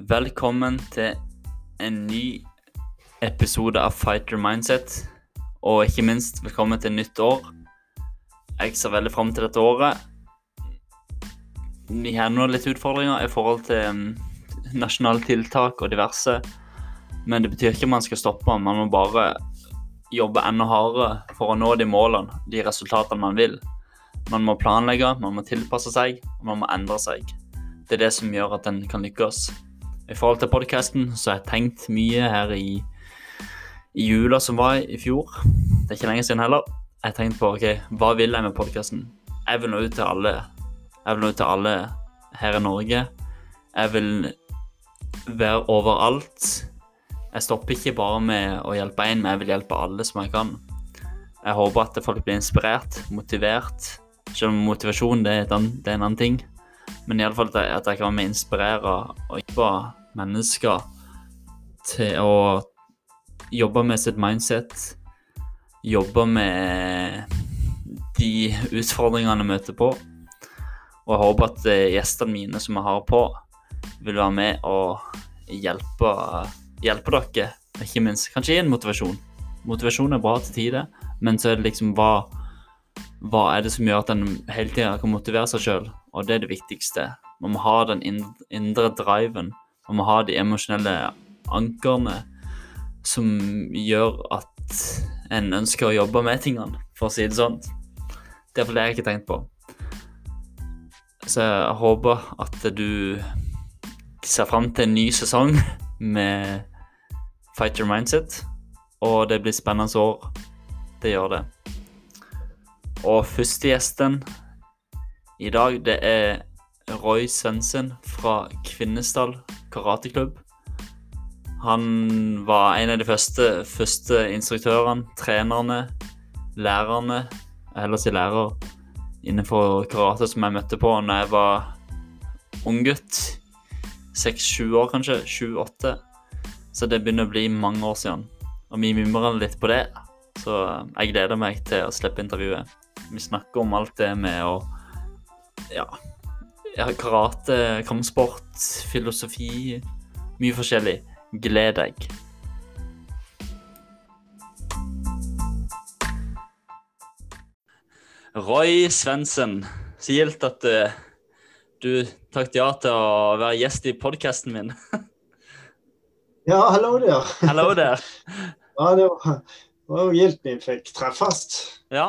Velkommen til en ny episode av Fighter Mindset, og ikke minst velkommen til nytt år. Jeg ser veldig frem til dette året. Vi har nå litt utfordringer i forhold til nasjonale tiltak og diverse, men det betyr ikke at man skal stoppe. Man må bare jobbe enda hardere for å nå de målene, de resultatene man vil. Man må planlegge, man må tilpasse seg, og man må endre seg. Det er det som gjør at den kan lykkes. I forhold til podcasten så har jeg tenkt mye her i jula som var i fjor. Det er ikke lenge siden heller. Jeg har tenkt på, hva vil jeg med podcasten? Jeg vil nå ut til alle. Jeg vil nå ut til alle her i Norge. Jeg vil være overalt. Jeg stopper ikke bare med å hjelpe en, men jeg vil hjelpe alle som jeg kan. Jeg håper at folk blir inspirert, motivert. Selv om motivasjon det er en annen ting. Men i alle fall at jeg kan være med å inspirere og hjelpe mennesker til å jobbe med sitt mindset, jobbe med de utfordringene jeg møter på, og jeg håper at gjestene mine som jeg har på vil være med og hjelpe dere, ikke minst, kanskje gi en motivasjon. Motivasjon er bra til tider, men så er det liksom hva er det som gjør at den hele tiden kan motivere seg selv, og det er det viktigste. Man må ha den indre driven, man må ha de emosjonelle ankerne som gjør at en ønsker å jobbe med tingene, for å si det sånn. Det er for det jeg ikke tenkt på. Så jeg håper at du ser frem til en ny sesong med Fighter Mindset, og det blir spennende år. Det gjør det. Og første gjesten i dag, det er Roy Svendsen fra Kvinesdal karateklubb. Han var en av de første instruktørene, trenerne, lærerne, jeg heller si lærer, innenfor karate som jeg møtte på når jeg var ung gutt. 6-7 år kanskje, 7-8. Så det begynner å bli mange år siden. Og vi mimrer litt på det, så jeg gleder meg til å slippe intervjuet. Vi snakker om alt det med å karate, kampsport, filosofi, mye forskjellig. Gled deg. Roy Svendsen, så gildt at du takket ja til å være gjest i podcasten min. Ja, hallo der. Hallo der. Ja, det var jo gildt vi fikk treffast. Ja.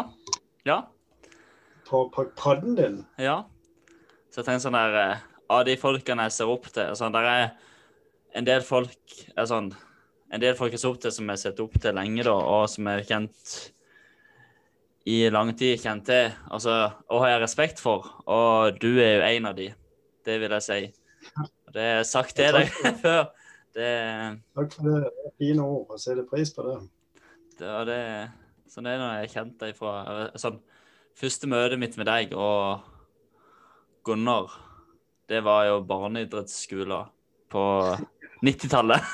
På podden din. Ja. Så jeg tenker sånn der, av de folkene jeg ser opp til, sånn, der er en del folk jeg ser opp til som jeg har sett opp til lenge da, og som jeg har kjent i lang tid, altså, og har jeg respekt for, og du er jo en av de, det vil jeg si. Og det har jeg sagt til deg før. Takk for det, det er fine ord, og setter pris på det. Sånn er det når jeg har kjent deg fra, sånn, første møte mitt med deg og Gunnar, det var jo barneidrettsskolen på 90-tallet.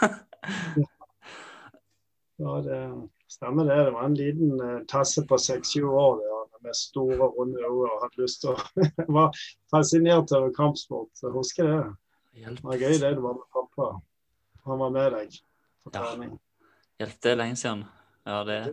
Ja, det stemmer det. Det var en liten tasse på 6-7 år med store, runde øyne og hadde lyst til å jeg var fascinert over kampsport. Så jeg husker det. Det var gøy det var med pappa. Han var med deg på trening. Hjelp, det lenge siden. Ja, det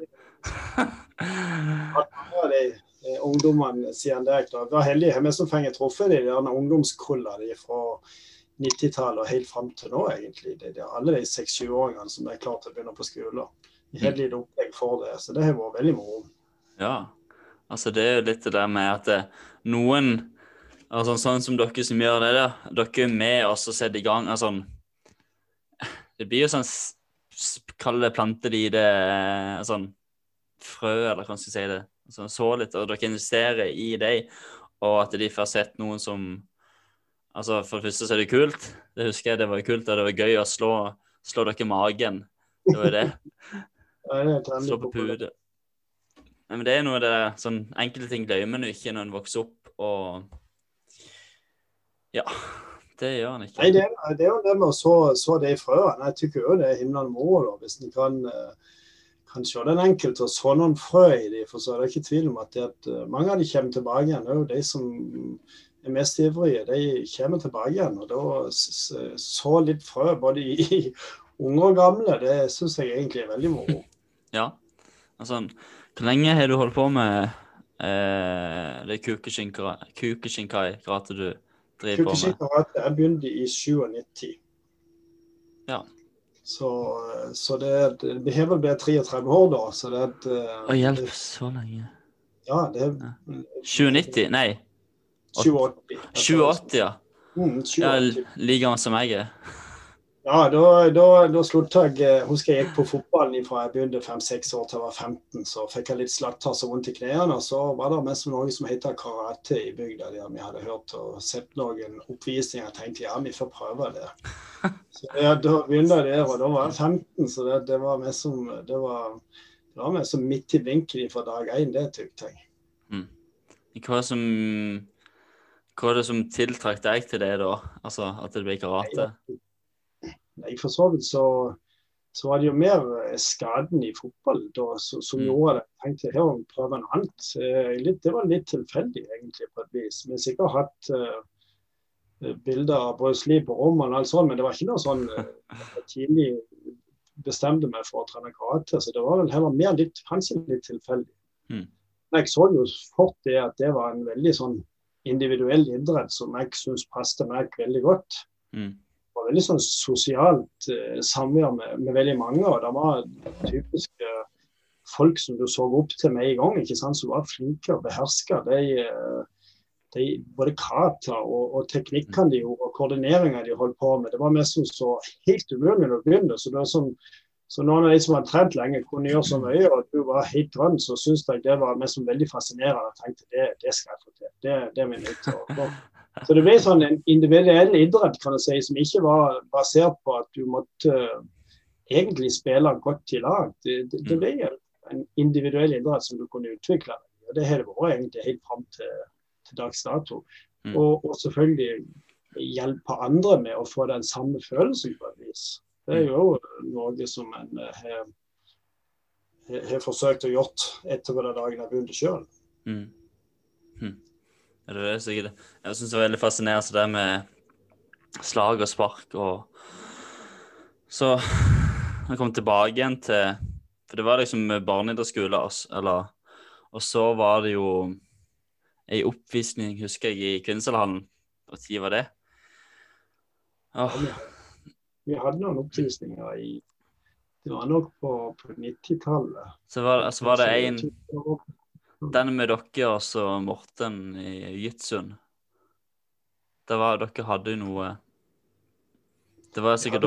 ungdommene siden det. Det var heldige vi som fikk truffet de ungdomskulla fra 90-tallet og helt frem til nå egentlig. Det er alle de 6-7-åringene som er klart til å begynne på skolen. De har litt opplegg for det, så det har vært veldig moro. Ja, altså det er jo litt det der med at noen, altså sånn som dere som gjør det der, dere er med og så setter i gang, altså, det blir jo sånn, kall det planter de det, sånn, frø, eller hva skal jeg si det, så litt, og dere investerer i deg, og at de får sett noen som, altså for det første så er det kult, det husker jeg, det var kult, og det var gøy å slå dere i magen, det var det, slå på pudet. Men det er noe det der, sånn enkelte ting glemmer man ikke når man vokser opp, og ja, det gjør han ikke. Nei, det er jo det med å så det i frøen, jeg tykker jo det er himmelende moro, hvis den kan se den enkelte og så noen frø i de, for så er det ikke tvil om at mange av de kommer tilbake igjen. Det er jo de som er mest ivrige, de kommer tilbake igjen, og da så litt frø, både i unge og gamle, det synes jeg egentlig er veldig moro. Ja, altså, hvor lenge har du holdt på med det kukeshinkai-karate du driver på med? Kukeshinkai-karate, jeg begynte i 97. Ja. Så det har vel blitt 33 år da, så det hjelp, så lenge. Ja, det 97, nei. 87. 87, ja. 87. Ja, like gammel som jeg er. Ja, da sluttet jeg, husker jeg gikk på fotballen fra jeg begynte 5-6 år til jeg var 15, så fikk jeg litt slatter så vondt i knærne, og så var det mest noe som heter karate i bygda, der vi hadde hørt og sett noen oppvisninger, og tenkte, ja, vi får prøve det. Så da begynte jeg der, og da var jeg 15, så det var mest som, det var mest som midt i vinkel fra dag 1, det tykte jeg. Hva er det som tiltrakk deg til det da? Altså, at det ble karate? Nei, for så vidt så var det jo mer skaden i fotball da, som gjorde det. Jeg tenkte, her må vi prøve noe annet. Det var litt tilfeldig egentlig på et vis. Vi har sikkert hatt bilder av Bruce Lee på rommet og alt sånt, men det var ikke noe sånn tidlig bestemte meg for å trene karate, så det var vel heller mer kanskje litt tilfeldig. Men jeg så jo fort det at det var en veldig sånn individuell idrett som jeg synes passte meg veldig godt. Det var veldig sånn sosialt samvær med veldig mange, og det var typiske folk som du så opp til med en gang, ikke sant, som var flinke og behersker. Både kata og teknikkene de gjorde, og koordineringen de holdt på med, det var mest så helt umulig å begynne, så det var sånn, så noen av de som har trent lenge kunne gjøre så mye, og du var helt grønn, så synes jeg det var mest veldig fascinerende. Jeg tenkte, det skal jeg få til, det er min nødt til å få. Så det ble sånn en individuell idrett, kan jeg si, som ikke var basert på at du måtte egentlig spille godt i lag. Det ble en individuell idrett som du kunne utvikle. Og det har det vært egentlig helt frem til dags dato. Og selvfølgelig hjelpe andre med å få den samme følelsen på et vis. Det er jo noe som en har forsøkt å gjort etter den dagen jeg begynte selv. Det er sikkert. Jeg synes det var veldig fascinerende det med slag og spark, og så jeg kom tilbake igjen til, for det var liksom barneidrettsskole, og så var det jo en oppvisning, husker jeg, i Kvinnselhallen. Hva tid var det? Vi hadde noen oppvisninger det var nok på 90-tallet. Så var det en den med dere og så Morten i Gytsund. Dere hadde noe. Det var sikkert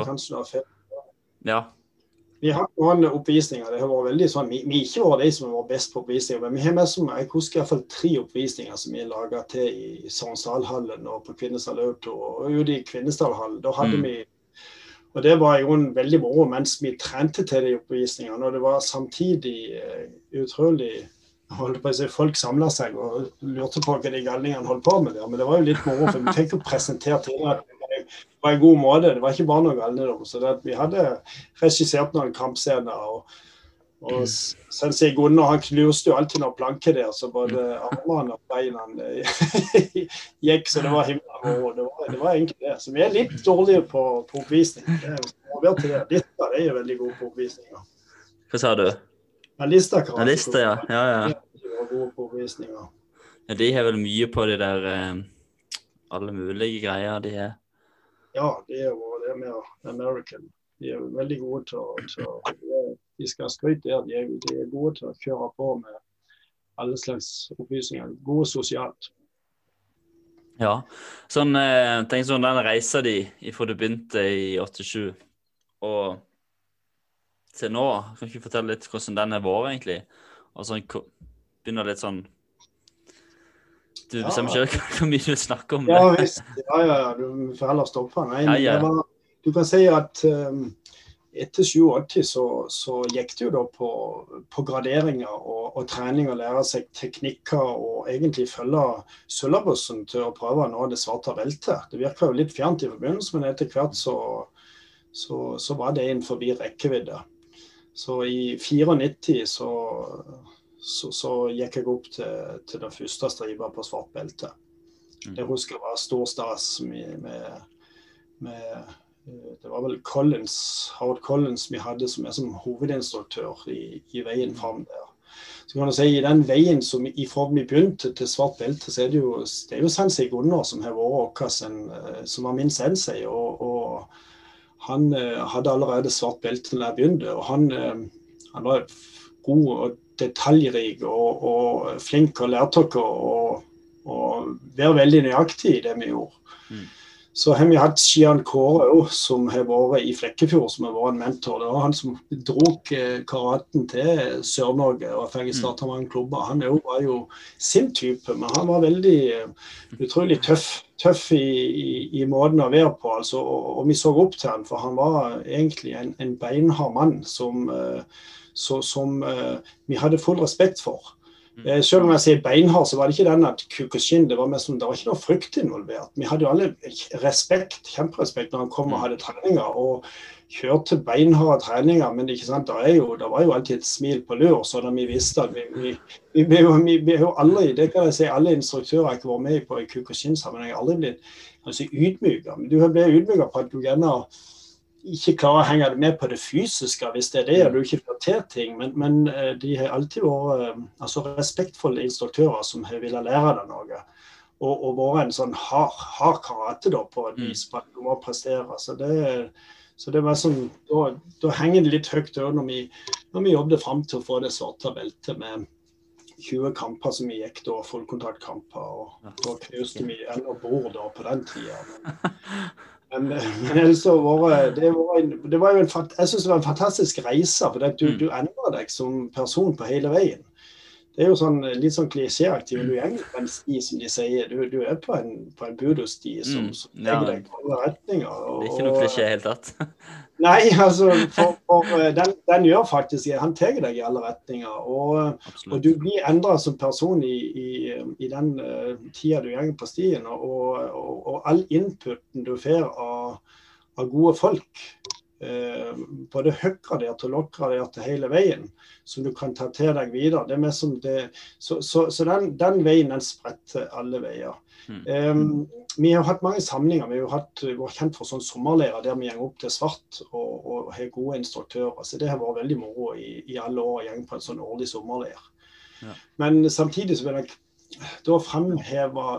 Ja. Vi har noen oppvisninger. Det har vært veldig sånn, vi ikke var de som var best på oppvisninger, men vi har med som, jeg husker i hvert fall 3 oppvisninger som vi laget til i Sognsdalhallen og på Kvinesdal Auto og ute i Kvinesdalhallen. Da hadde vi, og det var jo en veldig moro mens vi trente til de oppvisningene, og det var samtidig utrolig, holdt på å si, folk samlet seg og lurte på hva de galningene holdt på med der, men det var jo litt moro, for vi fikk jo presentert til det på en god måte, det var ikke bare noe galnedom, så vi hadde regissert noen kampscener, og Sensei Gunnar, han knuste jo alltid noen planker der, så både armene og beina gikk, så det var himmel, og det var egentlig det. Så vi er litt dårlige på oppvisning. Lista er veldig gode på oppvisninger. Hva sa du? Lista, ja. Gode på oppvisninger. Ja, de har vel mye på de der alle mulige greier de er. Ja, det er mer American. De er veldig gode til de skal skryte der, de er gode til å kjøre på med alle slags opplysninger, gode sosialt. Ja, tenk sånn den reisa di fra du begynte i 87, og til nå, kan du ikke fortelle litt hvordan den har vært egentlig? Og så begynner litt sånn, du bestemmer ikke hvor mye du snakker om det. Ja, visst. Ja, du får heller stoppe. Nei, du kan si at etter 87 så gikk det jo da på graderinger og trening og lære seg teknikker og egentlig følge sølvbussen til å prøve å nå det svarte beltet. Det virker jo litt fjernt i forbindelse, men etter hvert så var det en forbi rekkevidde. Så i 94 så gikk jeg opp til den første striva på svart belte. Det husker jeg var stor stas med det var vel Howard Collins vi hadde som som hovedinstruktør i veien frem der. Så kan du si, i den veien som ifra vi begynte til svart belte, så det er jo Sensei Gunnar som har vært som var min sensei, og han hadde allerede svart belte når jeg begynte, og han var god og detaljrik og flink og lærte og være veldig nøyaktig i det vi gjorde. Så har vi hatt Skian Kåre også, som har vært i Flekkefjord, som har vært en mentor. Det var han som drog karaten til Sør-Norge og fikk startet mange klubber. Han var jo sin type, men han var veldig utrolig tøff i måten å være på. Altså, og vi så opp til han, for han var egentlig en beinhard mann som vi hadde full respekt for. Selv om jeg sier beinhard, så var det ikke den at Kyokushin, det var ikke noe frykt involvert. Vi hadde jo alle kjemperespekt når han kom og hadde treninger, og kjørte beinharde treninger, men ikke sant, det var jo alltid et smil på lur, så da vi visste at vi ble jo aldri, det kan jeg si, alle instruktører har ikke vært med på i Kyokushin-sammenheng, aldri blitt ydmyket, men du har blitt ydmyket på at du gjerne ikke klarer å henge med på det fysiske, hvis det det, og du ikke får til ting, men de har alltid vært respektfulle instruktører som har villet lære deg noe, og vært en sånn hard karate da, på et vis på at du må prestere, så det var sånn, da henger det litt høyt når vi jobbet frem til å få det svarte beltet med 20 kamper som vi gikk da, fullkontaktkamper, og da knuste vi enda bord da på den tiden. Men ellers så det var jo jeg synes det var en fantastisk reise, for du endrer deg som person på hele veien. Det er jo sånn, litt sånn klisjéaktig, men du er egentlig på en sti, som de sier. Du er på en budo-sti som legger deg på alle retninger. Det er ikke noe klisjé helt tatt. Nei, altså, den gjør faktisk, han teger deg i alle retninger, og du blir endret som person i den tiden du gjenger på stien, og all inputen du får av gode folk, både høygradert og lavgradert hele veien, som du kan ta til deg videre. Det er mest som det, så den veien, den spretter alle veier. Vi har hatt mange samlinger, vi har vært kjent for sånn sommerlærer der vi gjenger opp til svart og har gode instruktører, så det har vært veldig moro i alle år å gjenge på en sånn årlig sommerlærer. Men samtidig så vil jeg da fremheve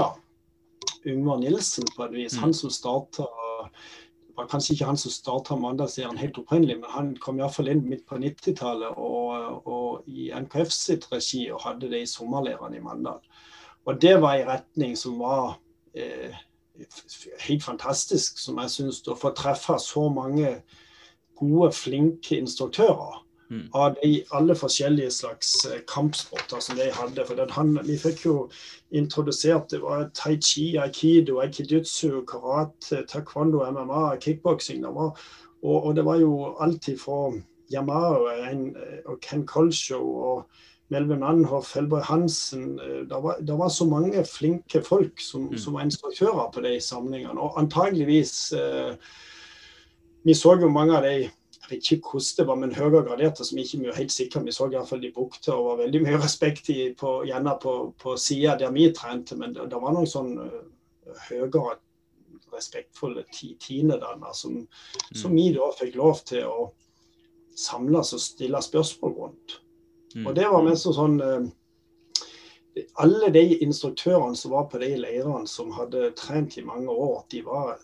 Yngvar Nilsen på et vis, han som startet, var kanskje ikke han som startet Mandalsserien helt opprinnelig, men han kom i hvert fall inn midt på 90-tallet og i NKF sitt regi og hadde det i sommerlæreren i Mandal. Og det var en retning som var helt fantastisk, som jeg synes å få treffe så mange gode, flinke instruktører av alle forskjellige slags kampsporter som de hadde. For vi fikk jo introdusert, det var tai chi, aikido, aikidutsu, karate, taekwondo, MMA, kickboxing, og det var jo alltid fra Yamao og Ken Kolsho og Melvin Anhoff, Helberg Hansen, det var så mange flinke folk som var instruktører på de samlingene, og antageligvis, vi så jo mange av de, jeg vet ikke hvordan det var, men høyere graderte som ikke vi var helt sikre, vi så i hvert fall de brukte og var veldig mye respekt gjerne på siden der vi trente, men det var noen sånn høyere respektfulle tiendedanner som vi da fikk lov til å samles og stille spørsmål rundt. Og det var mest sånn, alle de instruktørene som var på de leirene som hadde trent i mange år, de var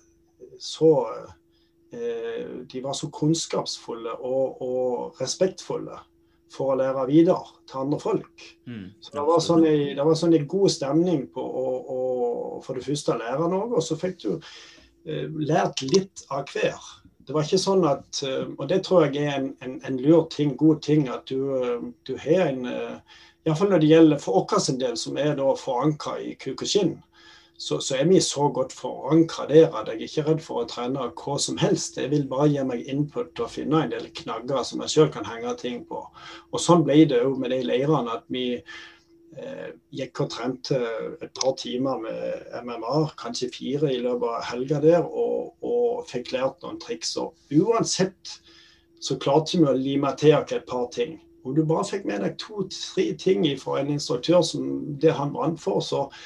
så kunnskapsfulle og respektfulle for å lære videre til andre folk. Så det var sånn en god stemning på å for det første lære noe, og så fikk du lært litt av hver. Det var ikke sånn at, og det tror jeg er en lur ting, god ting, at du har i hvert fall når det gjelder for oss en del som da forankret i Kyokushin, så vi så godt forankret der at jeg ikke er redd for å trene hva som helst. Jeg vil bare gi meg input og finne en del knagger som jeg selv kan henge ting på. Og sånn ble det jo med de leirene at vi gikk og trente et par timer med MMA, kanskje 4 i løpet av helga der, og fikk lært noen triks. Og uansett så klarte vi å lime til et par ting. Og du bare fikk med deg 2-3 ting fra en instruktør som det han brant for, så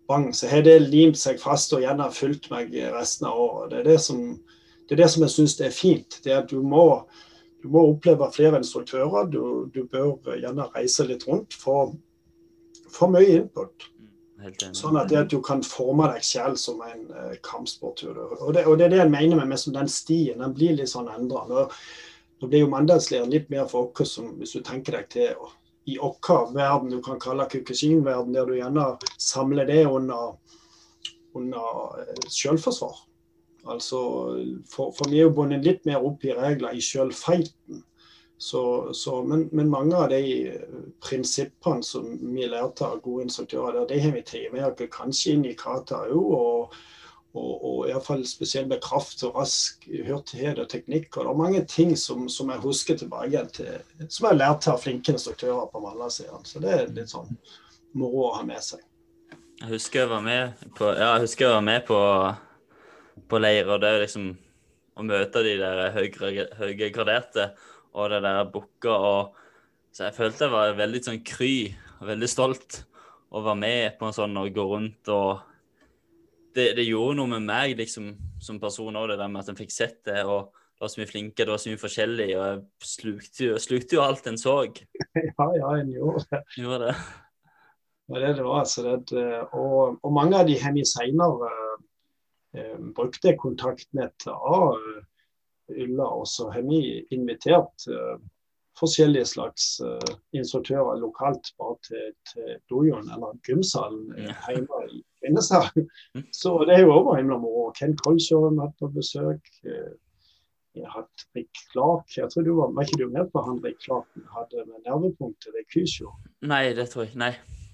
bang, så har det limt seg fast og gjerne fulgt meg resten av året. Det er det som jeg synes det er fint. Det er at du må oppleve flere instruktører. Du bør gjerne reise litt rundt for mye input. Sånn at du kan forme deg selv som en kampsporttur. Og det er det jeg mener med som den stien. Den blir litt sånn endret. Nå blir jo Mandalsleiren litt mer for oss, hvis du tenker deg til i verden du kan kalle Kyokushin-verden, der du gjerne samler det under selvforsvar. Altså, for vi er jo bundet litt mer opp i regler i selvfighten. Men mange av de prinsippene som vi lærte av gode instruktører, det har vi tatt med kanskje inn i kata og i hvert fall spesielt med kraft og rask hurtighet og teknikk. Og det er mange ting som jeg husker tilbake til, som jeg lærte av flinke instruktører på Mandalsleiren. Så det er litt sånn moro å ha med seg. Jeg husker jeg var med på leir, og det er liksom å møte de der høye graderte og det der bukka, så jeg følte jeg var veldig sånn kry og veldig stolt å være med på en sånn og gå rundt, og det gjorde noe med meg liksom, som person også, det der med at jeg fikk sett det, og det var så mye flinke, det var så mye forskjellig, og jeg slukte jo alt en så. Ja, en gjorde det. Gjorde det. Ja, det var altså det. Og mange av de her senere brukte kontaktnett av Ulla, og så har vi invitert forskjellige slags instruktører lokalt bare til dojoen eller gymsalen hjemme i Kvinnesdal. Så det er jo over himla moro. Ken Kolsjø har vært på besøk. Jeg har hatt Rick Clark. Jeg tror var ikke du med på han Rick Clark hadde med nervepunktet ved Kysjo? Nei, det tror jeg. Nei.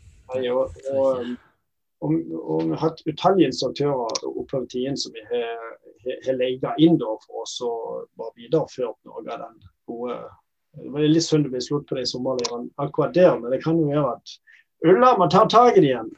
Og vi har hatt utallige instruktører oppover tiden som vi har leget inn da for oss og bare videreført noe av den gode. Det var litt synd å bli slutt på det i sommerleiren akkurat der, men det kan jo gjøre at Ulla må ta tag i det igjen.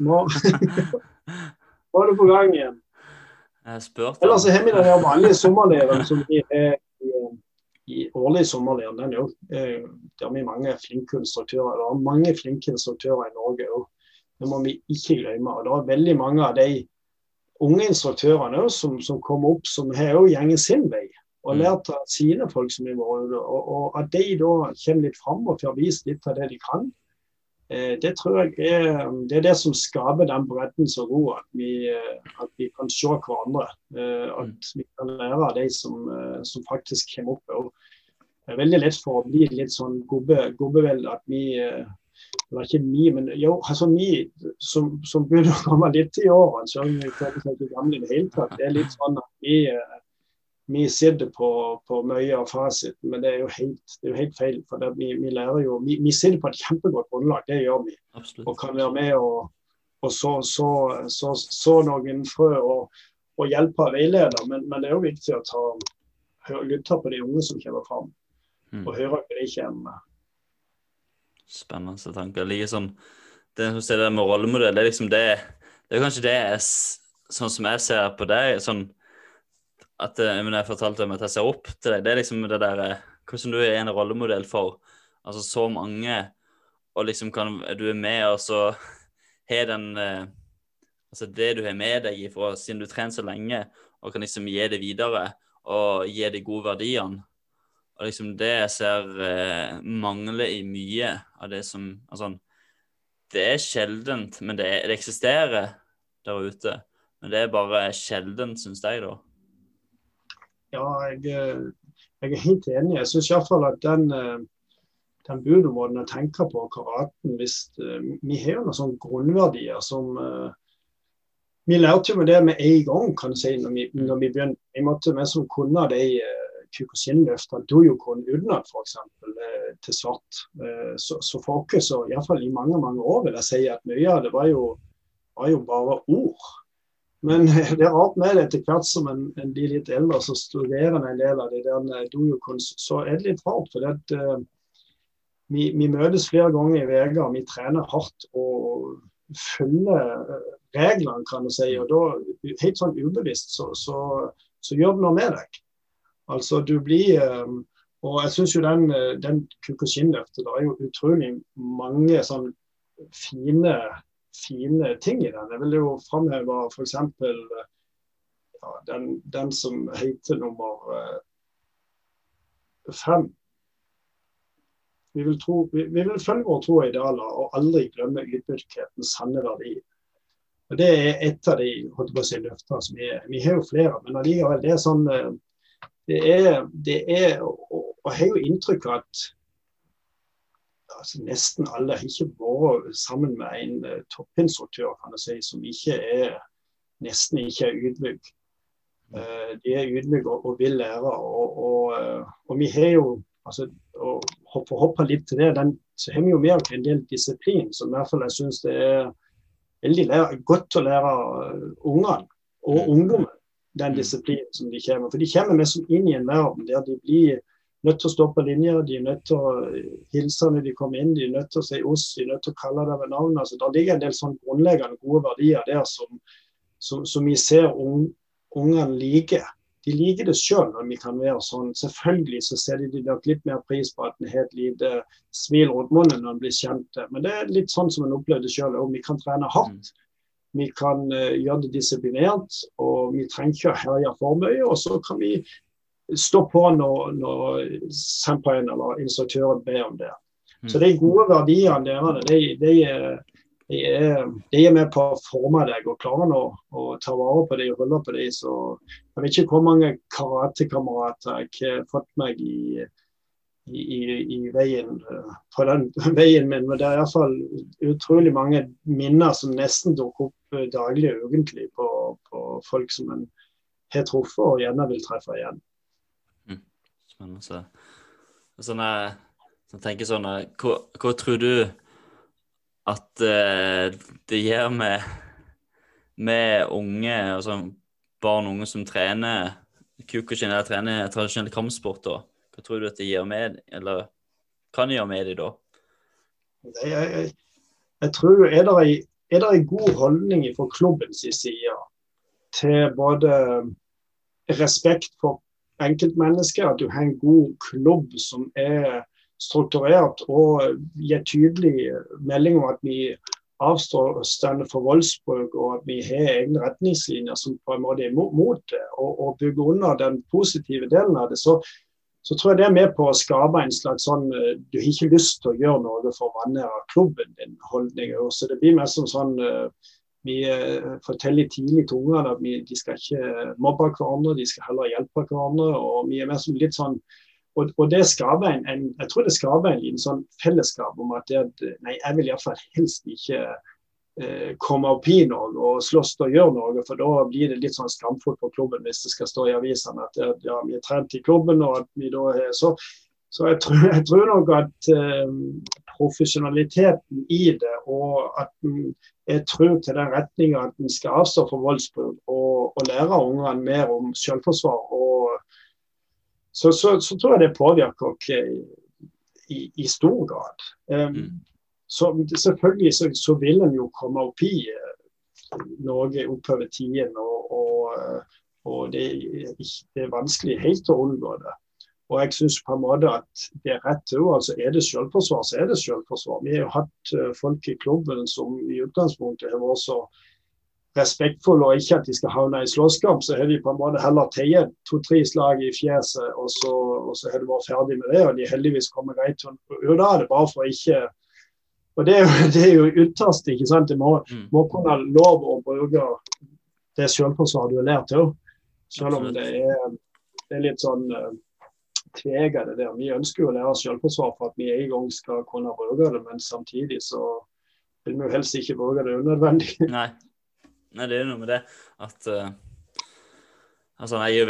Var det på gang igjen? Ellers så har vi den vanlige sommerleiren som vi er i årlig sommerleiren. Den er jo, der er mange flinke instruktører. Det er mange flinke instruktører i Norge, og det må vi ikke glemme. Og det er veldig mange av de unge instruktørene som kommer opp, som har jo gjengen sin vei. Og lært av sine folk som er våre, og at de da kommer litt frem og får vist litt av det de kan. Det tror jeg det er det som skaper den bredden så god, at vi kan se hverandre, at vi kan lære av de som faktisk kommer opp. Og det er veldig lett for å bli litt sånn gobbeveld, at vi, eller ikke vi, men jo, altså vi som begynner å komme litt i årene, så vi føler oss ikke gamle i det hele tatt. Det er litt sånn at vi sitter på mye av fasit, men det er jo helt feil, for vi lærer jo, vi sitter på et kjempegodt grunnlag, det gjør vi. Absolutt. Og kan være med og så noen frø og hjelpe veileder, men det er jo viktig å lytte på de unge som kommer frem, og høre hva de kommer med. Spennende tanker. Like sånn, det med rollemodell, det er liksom det er kanskje det sånn som jeg ser på deg, sånn at jeg fortalte om at jeg ser opp til deg, det er liksom det der, hvordan du er en rollemodell for, altså så mange, og liksom du er med, og så har den, altså det du har med deg ifra, siden du trener så lenge, og kan liksom gi det videre, og gi de gode verdiene, og liksom det jeg ser mangler i mye av det som, altså, det er sjeldent, men det eksisterer der ute, men det er bare sjeldent, synes jeg da. Ja, jeg er helt enig. Jeg synes i hvert fall at den budomåten å tenke på karaten, vi har jo noen sånne grunnverdier som vi lærte jo med det med en gang, kan jeg si, når vi begynte. Vi måtte med som kunne de Kyokushin-løftene, Dojokon utenat for eksempel, til svart. Så fokus, og i hvert fall i mange år, vil jeg si at mye av det var jo bare ord. Men det er rart med det etter hvert som en blir litt eldre, så studerer en del av det der dojokon, så er det litt rart, for vi møtes flere ganger i vega, vi trener hardt og følger reglene, kan du si, og da, helt sånn ubevisst, så gjør det noe med deg. Altså, du blir, og jeg synes jo den Kyokushin-løftet, det er jo utrolig mange sånn fine fine ting i den. Jeg vil jo fremheve for eksempel den som heter nummer 5. Vi vil følge vår tro og idealer og aldri glemme ydmykhetens sanne verdi. Og det et av de løfter som vi har jo flere, men allikevel det sånn, det og jeg har jo inntrykk av at altså, nesten alle har ikke vært sammen med en toppinstruktør, kan jeg si, som nesten ikke ydmyk. De ydmyk og vil lære, og vi har jo, altså, for å hoppe litt til det, så har vi jo mer en del disiplin, som i hvert fall jeg synes det veldig godt å lære ungene og ungdommen den disiplinen som de kommer. For de kommer med som inn i en verden der de blir nødt til å stå på linjer, de nødt til å hilse når de kommer inn, de nødt til å si oss, de nødt til å kalle det ved navn. Altså, der ligger en del sånn grunnleggende gode verdier der som vi ser ungene liker. De liker det selv når vi kan være sånn. Selvfølgelig så ser de nok litt mer pris på at en har et lite smil rundt munnen når en blir kjent. Men det litt sånn som en opplevde selv. Og vi kan trene hardt. Vi kan gjøre det disiplinert, og vi trenger ikke å herje for mye. Og så kan vi stå på når semperen eller instruktøren ber om det. Så de gode verdiene der, de med på å forme deg og klarer å ta vare på det og holde på det. Så jeg vet ikke hvor mange karatekamerater jeg har fått meg i veien, på den veien min, men det i hvert fall utrolig mange minner som nesten dukker opp daglig og ukentlig på folk som en har truffet og gjerne vil treffe igjen. Spennende. Så tenker sånn, hva tror du at det gjør med unge, altså barn og unge som trener Kyokushin eller trener tradisjonell kampsport da? Hva tror du at det gjør med, eller kan det gjøre med det da? Jeg tror er det en god holdning fra klubbens side til både respekt for enkeltmennesker, at du har en god klubb som strukturert og gir tydelig melding om at vi avstår for voldsbruk, og at vi har egne retningslinjer som på en måte mot det, og bygger under den positive delen av det, så tror jeg det med på å skape en slags sånn, du har ikke lyst til å gjøre noe for å vanære klubben din holdning, så det blir mest som sånn, vi forteller tidlig til ungene at de skal ikke mobbe hverandre, de skal heller hjelpe hverandre, og vi mest som litt sånn. Og det skaper jeg tror det skaper en liten sånn fellesskap om at nei, jeg vil i hvert fall helst ikke komme opp i noe og slåss og gjøre noe, for da blir det litt sånn skamfullt på klubben hvis det skal stå i avisene at ja, vi trent i klubben, og at vi da så jeg tror nok at profesjonaliteten i det, og at jeg tror til den retningen at vi skal avstå for voldsbruk og lære ungene mer om selvforsvar og så tror jeg det påvirker i stor grad. Så selvfølgelig så vil en jo komme opp i noe oppover tiden, og det er vanskelig helt å unngå det. Og jeg synes på en måte at det rett til, altså det selvforsvar, så det selvforsvar. Vi har jo hatt folk i klubben som i utgangspunktet har vært så respektfulle, og ikke at de skal havne i slåsskamp, så har de på en måte heller teiet 2-3 slag i fjeset, og så har de vært ferdig med det, og de heldigvis kommer greit ut av det, bare for ikke. Og det er jo uttast, ikke sant? Det må kunne lov å bruke det selvforsvar du har lært til, selv om det er litt sånn tveget det der. Vi ønsker jo å lære selvforsvar for at vi en gang skal kunne bruke det, men samtidig så vil vi jo helst ikke bruke det unødvendig. Nei, det er noe med det at altså, jeg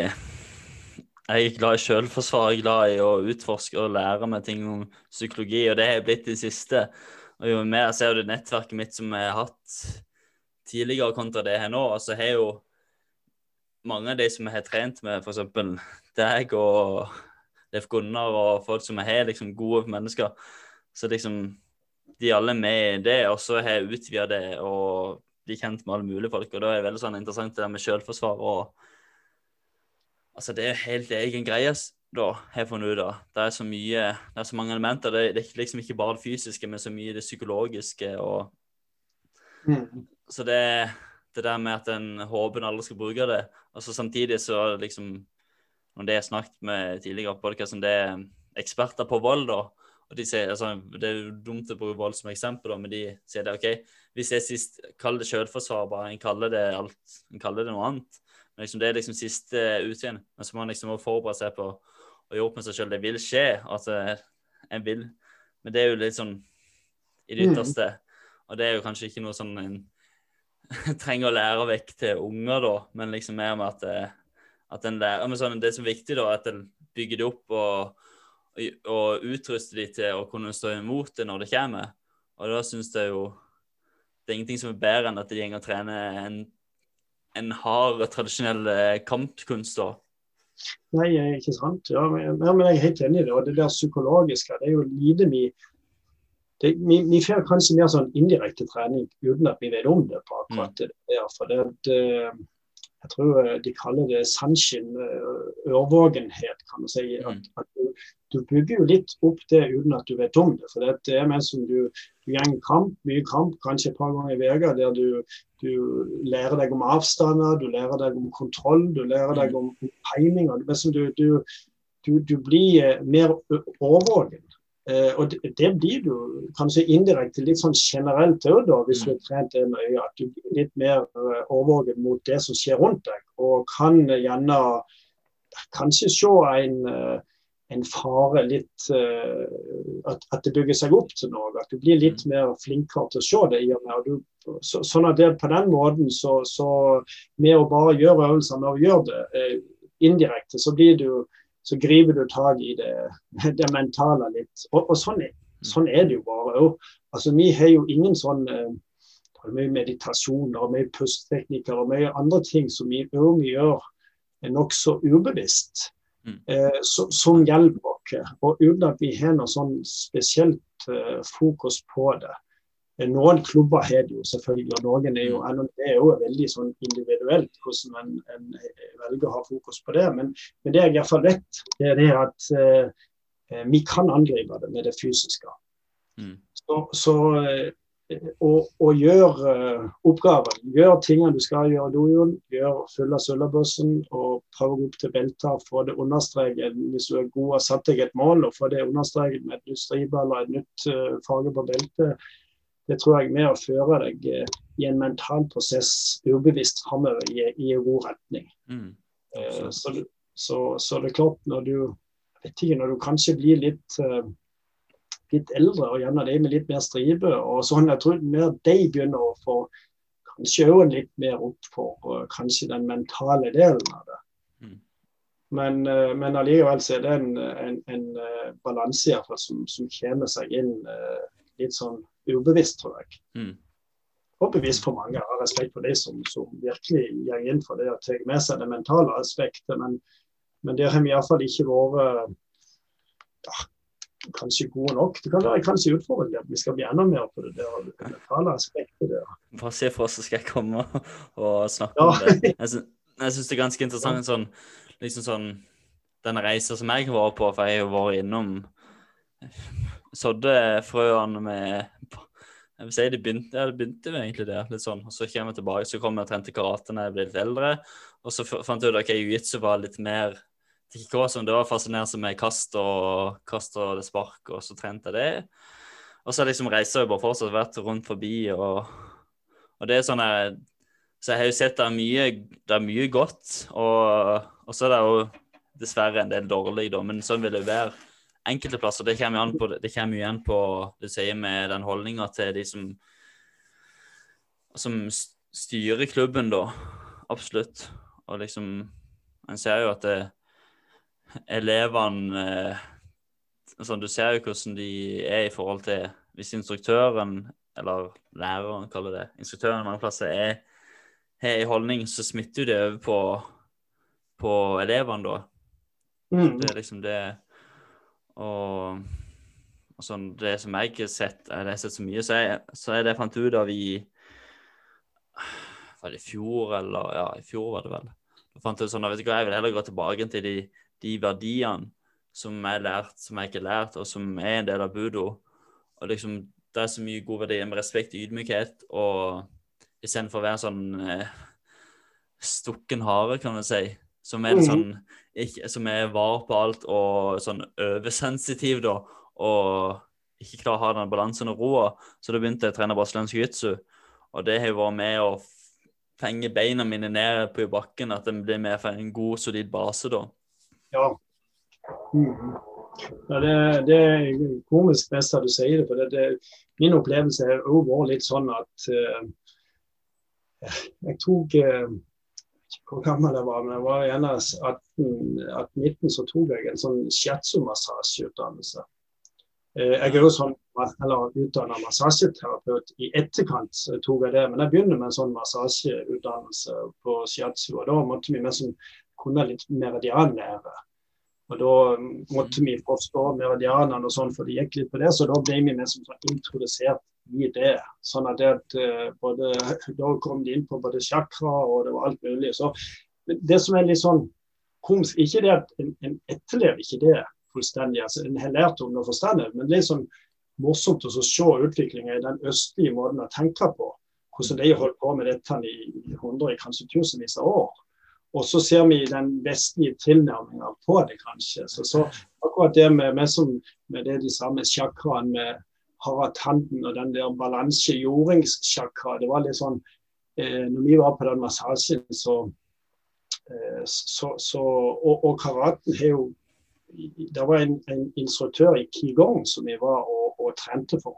er glad i selvforsvar, jeg er glad i å utforske og lære meg ting om psykologi, og det har jeg blitt det siste. Og jo mer jeg ser det nettverket mitt som jeg har hatt tidligere kontra det her nå, altså har jo mange av de som jeg har trent med, for eksempel deg og Leif Gunnar og folk som jeg har liksom gode mennesker, så liksom de alle med i det, og så har jeg utvidet det og bli kjent med alle mulige folk, og da er det veldig sånn interessant det der med selvforsvar, og altså det er helt egen greie da, har jeg funnet ut av. Det er så mye, det er så mange elementer, det er liksom ikke bare det fysiske, men så mye det psykologiske, og Så det der med at en håper en aldri skal bruke det, og så samtidig så liksom, når det snakket med tidligere på podcasten, det eksperter på vold da, og de sier, altså, det jo dumt å bruke vold som eksempel da, men de sier det, ok, hvis jeg sist kaller det selvforsvar, bare en kaller det alt, en kaller det noe annet, men liksom, det liksom siste utseende, men så må man liksom forberede seg på å gjøre med seg selv, det vil skje, at en vil, men det jo litt sånn i det ytterste, og det jo kanskje ikke noe sånn en trenger å lære vekk til unger da, men liksom mer med at en lærer, men sånn, det som er viktig da, at en bygger det opp og utruster de til å kunne stå imot det når det kommer, og da synes jeg jo det ingenting som bedre enn at de gjenger og trener en hard og tradisjonell kampkunst da. Nei, ikke sant. Ja, men jeg helt enig i det, og det der psykologiske, det jo lite vi får kanskje mer sånn indirekte trening uten at vi vet om det på akkurat det der, for jeg tror de kaller det sannskinn, ørvågenhet, kan man si, at du bygger jo litt opp det uten at du vet om det, for det mens som du gjenger mye kamp, kanskje et par ganger i veka, der du lærer deg om avstander, du lærer deg om kontroll, du lærer deg om timing, du blir mer overvågen. Og det blir du kanskje indirekte litt sånn generelt til da, hvis du har trent det mye, at du blir litt mer overvågen mot det som skjer rundt deg, og kan gjerne kanskje se en fare litt, at det bygger seg opp til noe, at du blir litt mer flinkere til å se det i og med, sånn at det på den måten, så med å bare gjøre øvelser når vi gjør det indirekte, så griper du tag i det mentale litt. Og sånn er det jo bare. Altså, vi har jo ingen sånn mye meditasjoner, og mye pusteteknikker, og mye andre ting som vi gjør nok så ubevisst, som hjelper oss. Og uten at vi har noe sånn spesielt fokus på det. Noen klubber har det jo selvfølgelig, og noen det er jo veldig sånn individuelt hvordan en velger å ha fokus på det, men det jeg i hvert fall vet, det er det at vi kan angripe det med det fysiske. Så å gjøre oppgaven, gjøre tingene du skal gjøre dojoen, fylle sølvbøssen og prøve å gå opp til belter, få det understreket hvis du er god og satt deg et mål, og få det understreket med et nytt stripe eller et nytt farge på beltet. Det tror jeg med å føre deg i en mental prosess ubevisst fremover i en god retning. Så det er klart når du kanskje blir litt eldre, og gjerne de med litt mer stripe, og sånn, jeg tror mer de begynner å få kanskje øven litt mer opp for kanskje den mentale delen av det. Men allikevel så er det en balanse i hvert fall som kommer seg inn litt sånn ubevisst, tror jeg. Og bevisst for mange. Jeg har respekt for de som virkelig går inn for det å ta med seg det mentale aspektet, men det har vi i hvert fall ikke vært kanskje gode nok. Det kan være kanskje utfordrende at vi skal bli enda mer på det mentale aspektet der. Bare se for oss, så skal jeg komme og snakke om det. Jeg synes det er ganske interessant liksom sånn denne reisen som jeg var på, for jeg har jo vært innom sådde frøene med, jeg vil si det begynte jo egentlig det, litt sånn, og så kommer jeg tilbake, så kom jeg og trente karate når jeg ble litt eldre, og så fant jeg ut at jiu-jitsu var litt mer, det var fascinerende med kast og det spark, og så trente jeg det, og så liksom reiser jeg bare fortsatt vært rundt forbi, og det er sånn her, så jeg har jo sett det er mye godt, og så er det jo dessverre en del dårlig da, men sånn vil det være enkelte plasser. Det kommer jo igjen på det sier med den holdningen til de som styrer klubben da, absolutt, og liksom en ser jo at elevene sånn, du ser jo hvordan de er i forhold til hvis instruktøren eller læreren kaller det, instruktøren mange plasser har en holdning, så smitter det over på elevene da. Det er liksom det, og sånn, det som jeg ikke har sett, jeg har sett så mye, så er det fant ut av var det i fjor, eller ja, i fjor var det vel. Jeg fant ut sånn, vet du hva, jeg vil heller gå tilbake til de verdiene som jeg har lært, som jeg ikke har lært, og som er en del av budo, og liksom det så mye god verdi med respekt og ydmykhet, og i stedet for å være en sånn stukken hare, kan man si, som litt sånn, ikke, som var på alt og sånn oversensitiv da, og ikke klarer å ha den balansen og roa, så da begynte jeg å trene brasiliansk jiu-jitsu, og det har jo vært med å fenge beina mine ned på bakken, at det blir med for en god, solid base da. Ja. Ja, det komisk mest at du sier det, for min opplevelse har også vært litt sånn at jeg tok hvor gammel jeg var, men jeg var gjerne 18-19, så tok jeg en sånn shiatsu-massasjeutdannelse. Jeg jo sånn, eller utdannet massasjeterapeut i etterkant, så tok jeg det, men jeg begynte med en sånn massasjeutdannelse på shiatsu, og da måtte vi mest kunne litt meridianlære. Og da måtte vi forstå meridianene og sånn, for det gikk litt på det, så da ble vi mest sånn introdusert i det. Sånn at da kom de inn på både chakra og det var alt mulig. Så det som litt sånn komisk, ikke det at en etterlever ikke det fullstendig, altså en har lært om det og forstått det, men det sånn morsomt å se utviklingen i den østlige måten å tenke på, hvordan de holdt på med dette i 100, kanskje tusenvis av år. Og så ser vi den vestlige tilnærmingen på det kanskje. Så akkurat det med det de samme chakraen med haratanden og den der balanse-jordingschakra, det var litt sånn, når vi var på den massasjen, og karaten har jo, det var en instruktør i Qigong som vi var og trente for.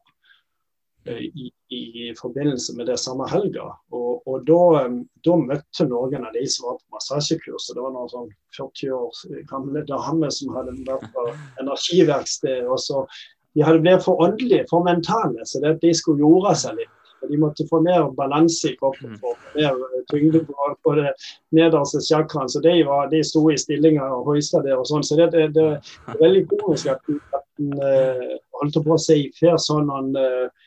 I forbindelse med det samme helga, og da møtte noen av de som var på massasjekurs, og det var noen sånn 40 år gamle damer som hadde vært på energiverksted, og så de hadde blitt for åndelige, for mentale, så de skulle jorde seg litt, og de måtte få mer balanse i kroppen, få mer tyngde på det nederste chakraen, så de sto i stillinger og høyste der og sånn, så det veldig komisk at holdt på å si fer sånn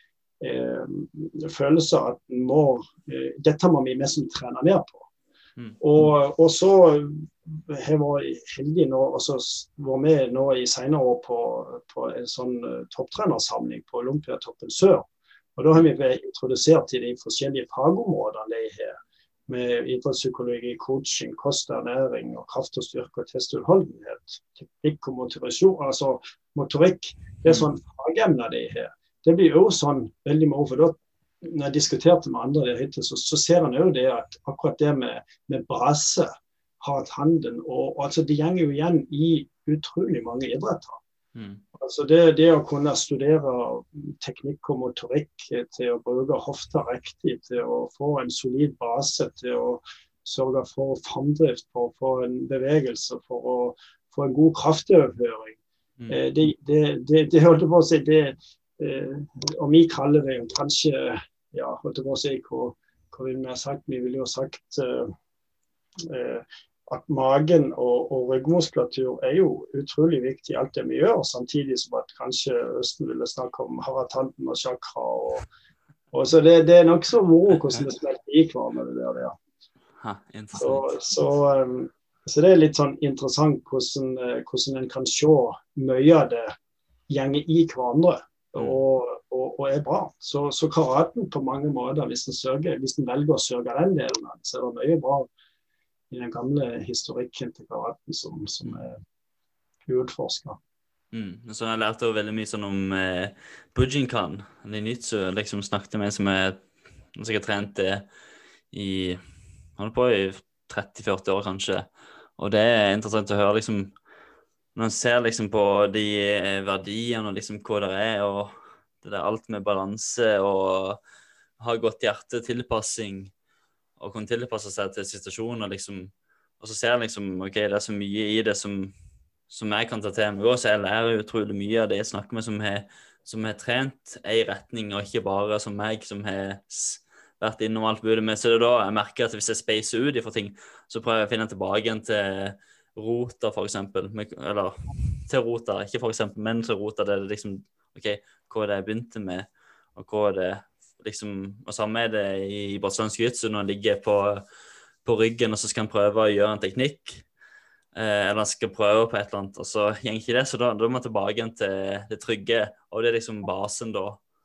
følelser at dette må vi mest trene mer på. Og så har jeg vært heldig nå, og så var med nå i senere år på en sånn topptrenersamling på Olympiatoppen Sør. Og da har vi vært introdusert i de forskjellige fagområdene de har, med idrettspsykologi, coaching, kosternæring og kraft og styrke og testutholdenhet, teknikk og motivasjon, altså motorikk. Det sånn fagemner de har. Det blir jo sånn veldig mye, for da, når jeg diskuterte med andre der hittil, så ser han jo det at akkurat det med base, handen, og altså det gjenger jo igjen i utrolig mange idretter. Altså det å kunne studere teknikk og motorikk til å bruke hofta riktig, til å få en solid base, til å sørge for framdrift, for å få en bevegelse, for å få en god kraftoverføring. Det holdt på å si, og vi kaller det jo kanskje, ja, holdt på å si, hva vil vi ha sagt? Vi vil jo ha sagt at magen og ryggmuskulatur jo utrolig viktig i alt det vi gjør, samtidig som at kanskje Østen ville snakke om haratanten og chakra, og så det nok så moro hvordan det smelter i hverandre det der. Så det litt sånn interessant hvordan en kan se mye av det gjenge i hverandre. Og bra. Så karaten på mange måter, hvis en velger å sørge den delen, så det mye bra i den gamle historikken til karaten som utforsket. Så jeg lærte jo veldig mye sånn om Bujinkan, Ninjutsu, liksom snakket med som jeg trent det holdt på i 30-40 år kanskje, og det interessant å høre liksom når man ser liksom på de verdiene og liksom hva det og det der alt med balanse og ha godt hjerte, tilpassing og kunne tilpasse seg til situasjoner liksom, og så ser jeg liksom, ok, det så mye i det som jeg kan ta til meg også, så jeg lærer utrolig mye av det jeg snakker med som har trent i retning, og ikke bare som meg som har vært innom alt budet med, så det da jeg merker at hvis jeg spacer ut i for ting, så prøver jeg å finne tilbake igjen til rota for eksempel, eller til rota, ikke for eksempel, men til rota, det liksom, ok, hva det jeg begynte med, og hva det liksom, og samme det i brasiliansk jiu-jitsu når jeg ligger på ryggen, og så skal jeg prøve å gjøre en teknikk, eller jeg skal prøve på et eller annet, og så gjenger ikke det, så da må jeg tilbake igjen til det trygge, og det liksom basen da,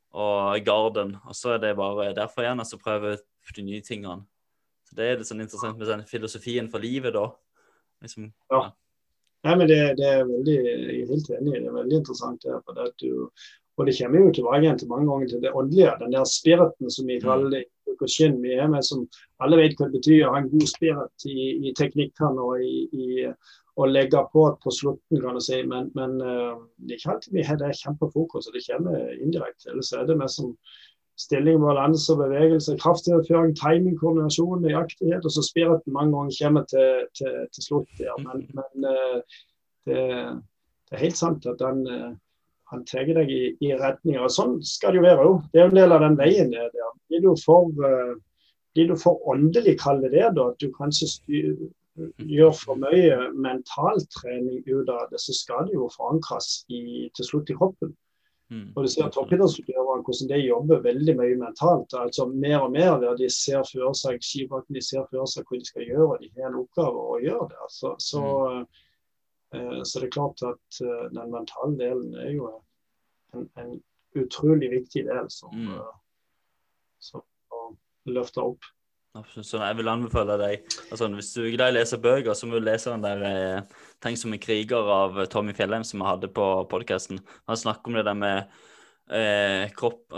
og garden, og så det bare derfor igjen altså prøve ut de nye tingene. Så det litt sånn interessant med den filosofien for livet da. Liksom, ja. Nei, men det veldig, jeg er helt enig, det veldig interessant det, for det at og det kommer jo tilbake igjen til mange ganger til det åndelige, den der spiriten som vi kaller det, skinn vi med, som alle vet hva det betyr å ha en god spirit i teknikkene og å legge på slutten, kan du si, men det er ikke alltid vi har det kjempefokus, og det kommer indirekte, ellers det mer som stilling, balanse og bevegelse, kraftoverføring, timing, koordinasjon, nøyaktighet, og så spiriten mange ganger kommer til slutt. Ja. Men det er helt sant at han tar deg i retninger, og sånn skal det jo være også. Det er jo en del av den veien der. Blir du for åndelig, kaller det da, at du kanskje gjør for mye mentaltrening ut av det, så skal det jo forankres til slutt i kroppen. Og du ser toppidrettsutøvere, hvordan de jobber veldig mye mentalt, altså mer og mer der de ser for seg skibakken, de ser for seg hva de skal gjøre, og de har en oppgave å gjøre det. Så det er klart at den mentale delen er jo en utrolig viktig del som løfter opp. Absolutt, så jeg vil anbefale deg, altså, hvis du ikke leser bøker, så må du lese den der Tenk som en kriger av Tommy Fjellheim som jeg hadde på podcasten. Han snakker om det der med kropp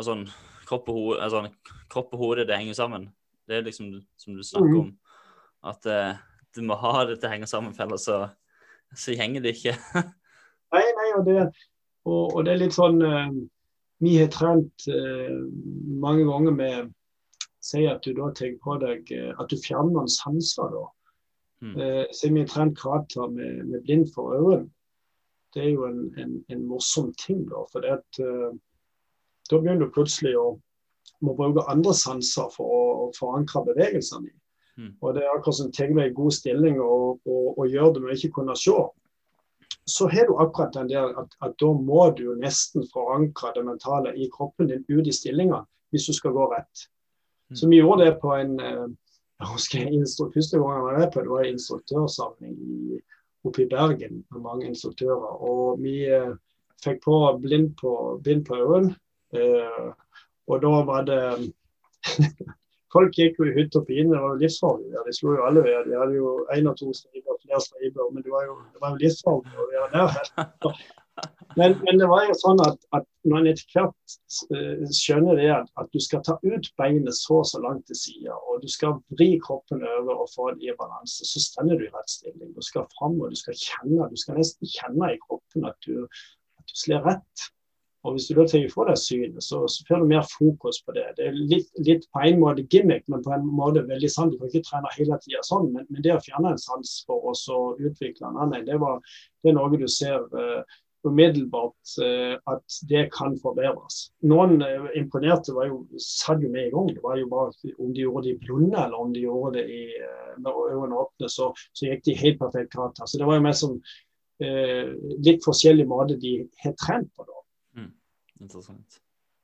og hode, det henger sammen. Det er liksom som du snakker om, at du må ha det til å henge sammen, for ellers så henger det ikke. Nei, og det er litt sånn, vi har trent mange ganger med si at du da tenker på deg at du fjerner noen sanser da. Så vi har trent karate med blind for øynene. Det er jo en morsom ting da, for det at da begynner du plutselig å må bruke andre sanser for å forankre bevegelsene. Og det er akkurat som tenker deg i god stilling og gjør det med ikke kunne se. Så har du akkurat den der at da må du nesten forankre det mentale i kroppen din ut i stillingen hvis du skal gå rett. Så vi gjorde det på jeg husker første gang jeg var med på, det var en instruktørsamling oppe i Bergen med mange instruktører, og vi fikk på bind på øynene, og da var det folk gikk jo i hytt og pine, det var jo livsfarlig, de slo jo alle ved, de hadde jo 1 og 2 striber, flere striber, men det var jo livsfarlig å være der her. Men det var jo sånn at når en etter hvert skjønner det at du skal ta ut beinet så langt til siden, og du skal vri kroppen over og få det i balanse, så stender du i rett stilling. Du skal frem, og du skal nesten kjenne i kroppen at du slår rett. Og hvis du da tenker for deg synet, så får du mer fokus på det. Det er litt på en måte gimmick, men på en måte veldig sant. Du kan ikke trene hele tiden sånn, men det å fjerne en sans for oss og utvikle en annen, det er noe du ser umiddelbart at det kan forbedres. Noen imponerte satt jo med i gang. Det var jo bare om de gjorde det i blunde, eller om de gjorde det med øynene åpne, så gikk de helt perfekt karate. Så det var jo mer som litt forskjellige måter de har trent på da. Interessant.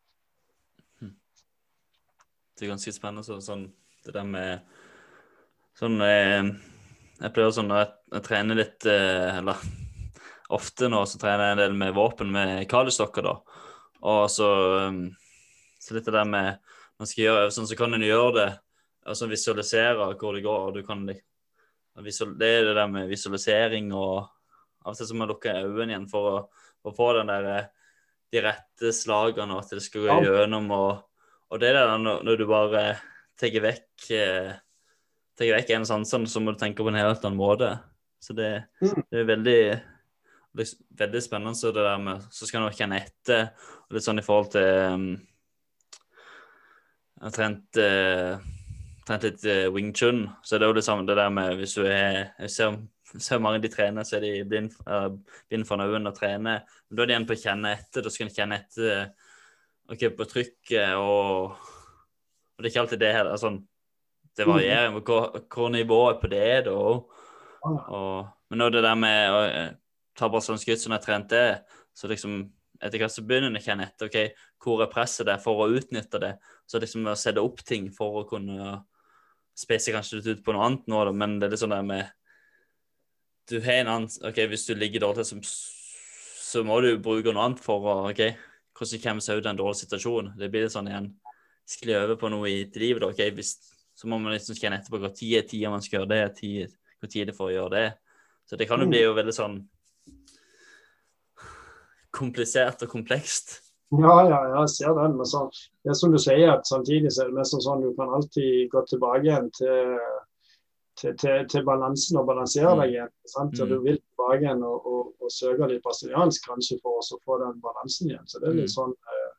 Det er ganske spennende sånn det der med sånn jeg pleier sånn at jeg trener litt eller ofte nå så trener jeg en del med våpen med kalistokker da, og så litt det der med når man skal gjøre sånn, så kan en gjøre det altså visualisere hvor det går, og du kan det er det der med visualisering, og av og til så må man lukke øynene igjen for å få den der de rette slagene, og at det skal gå gjennom, og det der når du bare tenker vekk en sansen, så må du tenke på en helt annen måte. Så det er veldig spennende, så det der med, så skal du kjenne etter, og litt sånn i forhold til jeg har trent litt Wing Chun, så er det jo det samme, det der med hvis du jeg ser mange de trener, så er de blind for øynene og trener. Da er de igjen på å kjenne etter, da skal de kjenne etter på trykket, og det er ikke alltid det her, altså, det varierer med hvor nivået på det er, men når det der med å ta bare sånn skutt som jeg trente, så liksom etter hvert så begynner jeg å kjenne etter, hvor er presset der for å utnytte det, så liksom å sette opp ting for å kunne spese kanskje litt ut på noe annet nå, men det er litt sånn der med du har en annen, hvis du ligger dårlig, så må du bruke noe annet for å, hvordan kommer seg ut av en dårlig situasjon. Det blir sånn igjen, skli over på noe i livet da, ok, så må man liksom kjenne etterpå hvor tid man skal gjøre det, hvor tid det får å gjøre det. Så det kan jo bli jo veldig sånn komplisert og komplekst. Ja, jeg ser den, men sånn, det som du sier, at samtidig så er det nesten sånn, du kan alltid gå tilbake igjen til balansen og balansere deg igjen, sant? Og du vil tilbake igjen og søke litt brasiliansk kanskje for å få den balansen igjen, så det er litt sånn,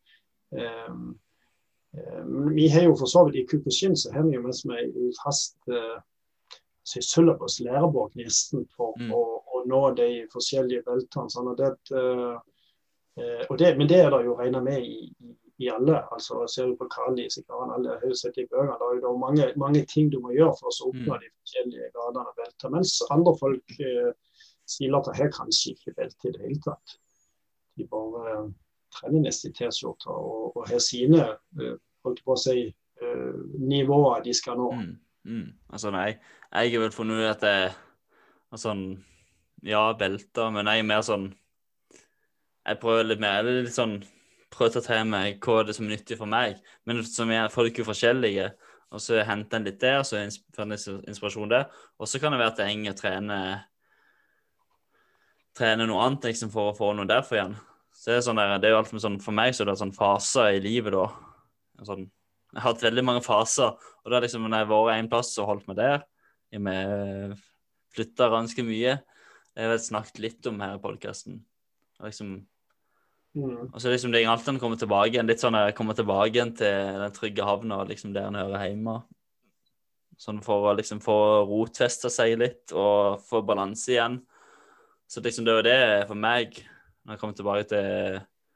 vi har jo for så vidt i Kukushin, så har vi jo mest med i fast syllabus, lærebok nesten for å nå de forskjellige beltene, sånn at men det er det jo regnet med i alle, altså ser du på Kali, Sikaran, alle har jo sett i bøkene, da er det mange ting du må gjøre for å oppnå de forskjellige gradene av belter, mens andre folk sier at det her kanskje ikke belte i det hele tatt. De bare trener neste T-skjorter og har sine, holdt på å si, nivåer de skal nå. Altså nei, jeg har vel funnet ut at det er sånn, ja, belter, men jeg er mer sånn, jeg prøver litt mer, eller litt sånn, prøver å ta til meg hva det som er nyttig for meg, men som folk er forskjellige, og så henter jeg litt der, så får jeg inspirasjon der, og så kan det være at jeg henger og trener noe annet, liksom, for å få noe derfor igjen. Så det er, sånn der, det er jo alt med sånn, for meg så er det sånn faser i livet da. Sånn, jeg har hatt veldig mange faser, og da liksom, når jeg har vært en plass og holdt meg der, jeg flyttet ganske mye, det har jeg snakket litt om her i podcasten. Liksom, og så liksom det er alltid han kommer tilbake igjen, litt sånn at jeg kommer tilbake igjen til den trygge havnen, og liksom der han hører hjemme. Sånn for å liksom få rotfestet seg litt, og få balanse igjen. Så liksom det var det for meg, når jeg kom tilbake til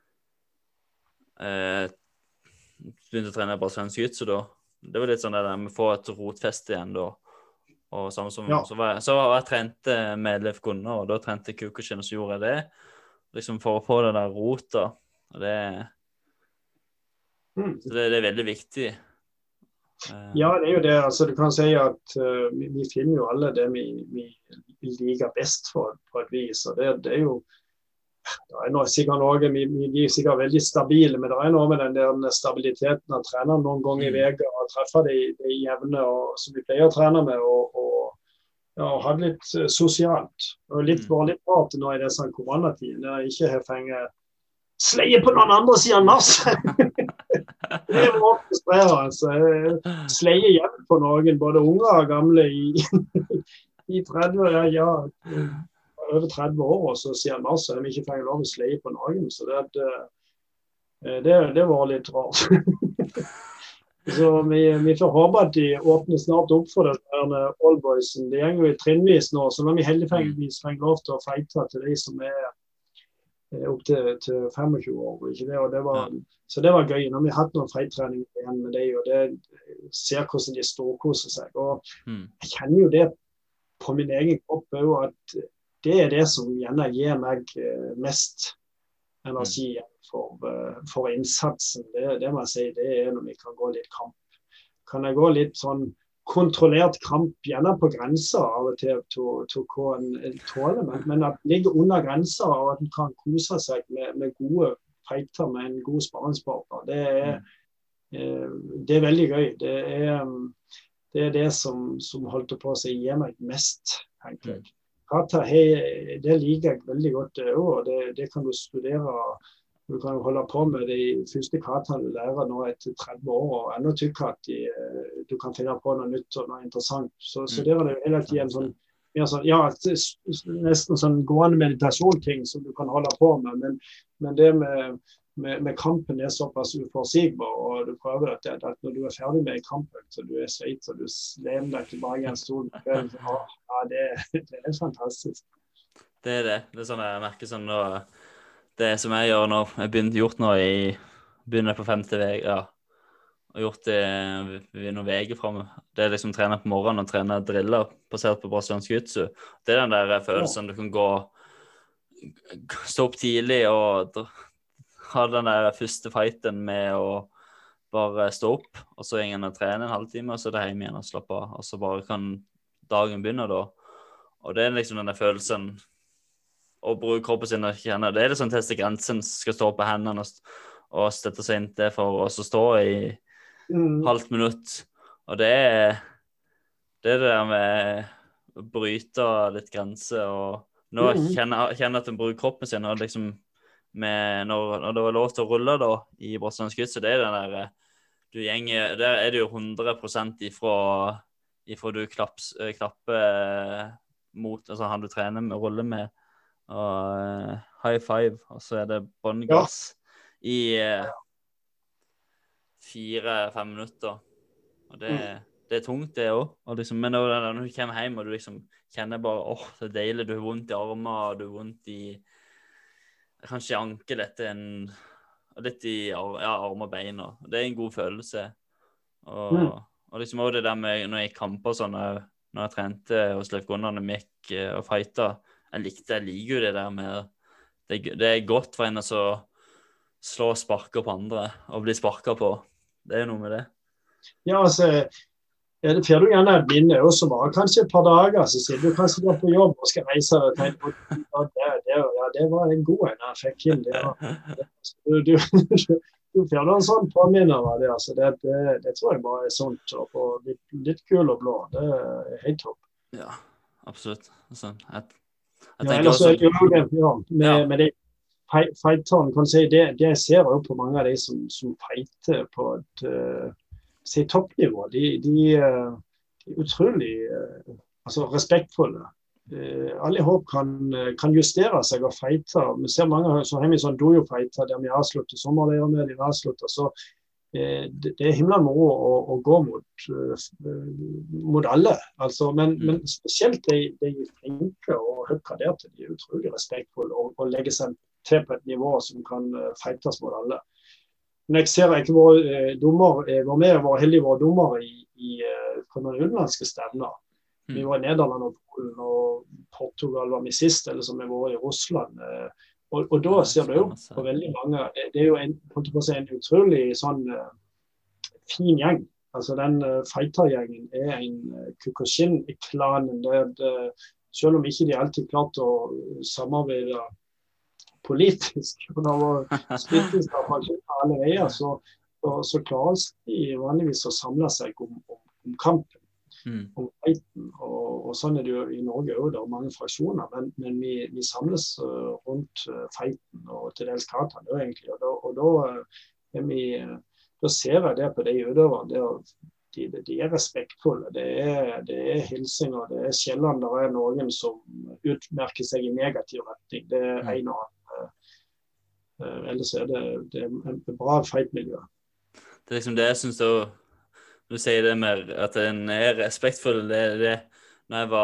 begynte å trene brasiliansk jiu-jitsu da. Det var litt sånn det der med å få et rotfeste igjen da. Og samme som, så var jeg trente med Leif Gunnar, og da trente Kukushin, og så gjorde jeg det. Liksom for å få det der rota, og så det er veldig viktig. Ja, det er jo det, altså du kan si at vi finner jo alle det vi liker best på et vis, og det er jo, det er sikkert noe, vi er sikkert veldig stabile, men det er noe med den der stabiliteten av treneren noen ganger i veka, og treffer de jevne som vi pleier å trene med, og ha det litt sosialt, og litt rart nå i disse koronatiden, der jeg ikke har fengt sleie på noen andre siden mars. Det er jo frustrerende, altså. Sleie hjem på noen, både unge og gamle i 30, over 30 år, og så siden mars har vi ikke fengt lov å sleie på noen, så det var litt rart. Så vi får håpe at de åpner snart opp for det der oldboysen. De går jo i trinnvis nå, så når vi heldigvis får lov til å feite til de som opp til 25 år, ikke det? Og så det var gøy. Når vi har hatt noen feittrening igjen med det, og det ser hvordan de storkoser seg. Og jeg kjenner jo det på min egen kropp, at det er det som gjerne gir meg mest energi for innsatsen. Det må jeg si, det er når vi kan gå litt kamp. Kan jeg gå litt sånn kontrollert kamp, gjerne på grenser av og til hva en tåler, men at det ligger under grenser, og at en kan kose seg med gode feiter, med en god sparringspartner. Det er veldig gøy. Det er det som holdt på å si gir meg mest, tenker jeg. Kata, det liker jeg veldig godt, og det kan du studere. Du kan holde på med de første kataene du lærer nå etter 30 år, og enda tykker at du kan finne på noe nytt og noe interessant. Så det var det hele tiden sånn, nesten sånn gående meditasjon-ting som du kan holde på med, men det med kampen er såpass uforutsigbar, og du prøver at når du er ferdig med en kamp, så du er sveit, og du lener deg tilbake i en stol, det er fantastisk. Det er det. Det er sånn jeg merker sånn nå, det som jeg gjør nå, gjort nå begynner på 5. veg, og gjort det ved noen veger fremme. Det er liksom trene på morgenen og trene driller basert på brasiliansk jiu-jitsu. Det er den der følelsen du kan stå opp tidlig og ha den der første fighten med å bare stå opp, og så ingen å trene en halvtime, og så er det hjemme igjen og slappe av, og så bare kan dagen begynne da. Og det er liksom den der følelsen å bruke kroppen sin og kjenne. Det er liksom teste grensen, skal stå på hendene og støtte seg inn til for å stå i halvt minutt. Og det er det der med å bryte litt grenser, og nå kjenner at en bruker kroppen sin, og liksom når det var lov til å rulle da, i Brasiliansk jiu-jitsu, så det er den der, der er det jo 100% ifra du klapper mot, altså han du trener med, ruller med, og high five, og så er det båndgass i 4-5 minutter, og det er tungt det også, og liksom, men når du kommer hjem og du liksom kjenner bare, det er deilig, du har vondt i armer, du har vondt i kanskje ankel etter litt i arm og bein, og det er en god følelse, og liksom også det der med når jeg kamper sånn, når jeg trente hos Leif Gunnar, når vi gikk og fightet, jeg liker jo det der med, det er godt for en å slå og sparke på andre, og bli sparket på, det er jo noe med det. Ja, altså, det får du gjerne et minne også bare kanskje et par dager, så sier du kanskje går på jobb og skal reise og tenke på, det var en god en jeg fikk inn, du får en sånn påminner av det, altså, det tror jeg bare er sånt, og litt kul og blå, det er helt topp. Ja, absolutt. Sånn, ellers er det jo med det fighteren, kan si, det ser jeg jo på mange av de som fighter på et toppnivå, de er utrolig respektfulle. Alle håp kan justere seg og fighte. Vi ser mange som har med sånn dojo-fighter der vi avslutter sommerleier med, de avslutter, så det er himla moro å gå mot alle. Altså, men spesielt de flinke og høyt graderte, de er utrolig respektfulle og legger seg til på et nivå som kan fightes mot alle. Men jeg ser ikke vår heldige vår dommer på noen utenlandske stevner. Vi var i Nederland og Polen, og Portugal var vi sist, eller som vi var i Russland. Og da ser du jo på veldig mange, det er jo en utrolig sånn fin gjeng. Altså den fightergjengen er en Kyokushin-klanen, selv om ikke de alltid klart å samarbeide politisk, og det var splittelse av alle veier, så klarer de vanligvis å samle seg om kampen, om fighten, og sånn er det jo i Norge også, det er mange fraksjoner, men vi samles rundt fighten og til dels katan, egentlig, og da ser jeg det på de utøverne, de er respektfulle, det er hilsinger, det er sjelden det er noen som utmerker seg i negativ retning, det er en og annen. Ellers er det en bra fight-miljø. Det er liksom det jeg synes du sier det med at en er respektfull, det når jeg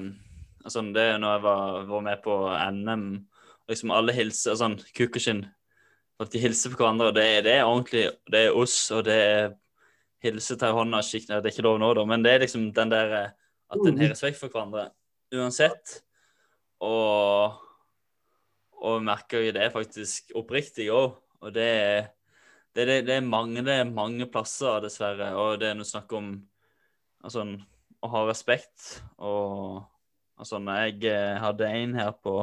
var med på NM, liksom alle hilser, sånn Kyokushin, at de hilser på hverandre, og det er ordentlig, det er oss, og det er hilse til hånda, det er ikke lov nå da, men det er liksom den der, at en har respekt for hverandre, uansett, og merker jo det er faktisk oppriktig også, og det er mange plasser dessverre, og det er noe snakk om altså, å ha respekt, og altså, jeg hadde en her på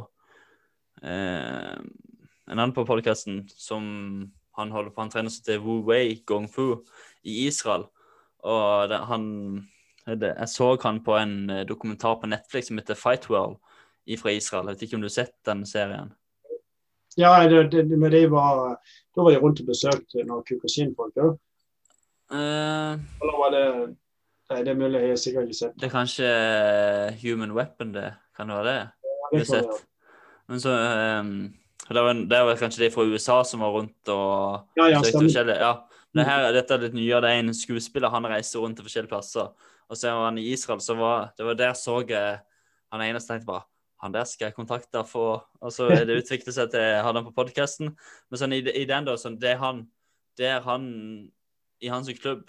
en annen på podcasten som han holder på, han trener seg til Wu Wei Gong Fu i Israel, og jeg så han på en dokumentar på Netflix som heter Fight World fra Israel. Jeg vet ikke om du har sett den serien? Ja, men da var jeg rundt og besøkte noen Kyokushin-folk, ja. Eller var det er mulig, jeg har sikkert ikke sett. Det er kanskje Human Weapon, det kan det være det? Ja, det kan være. Men så, det var kanskje de fra USA som var rundt og søkte forskjellige, ja. Dette er litt nye, det er en skuespiller, han reiser rundt til forskjellige plasser, og så var han i Israel, det var der så jeg, han eneste tenkte bare, han der skal jeg kontakte for, og så er det utviklet seg til jeg hadde han på podcasten, men sånn i den da, sånn, det er han i hans klubb,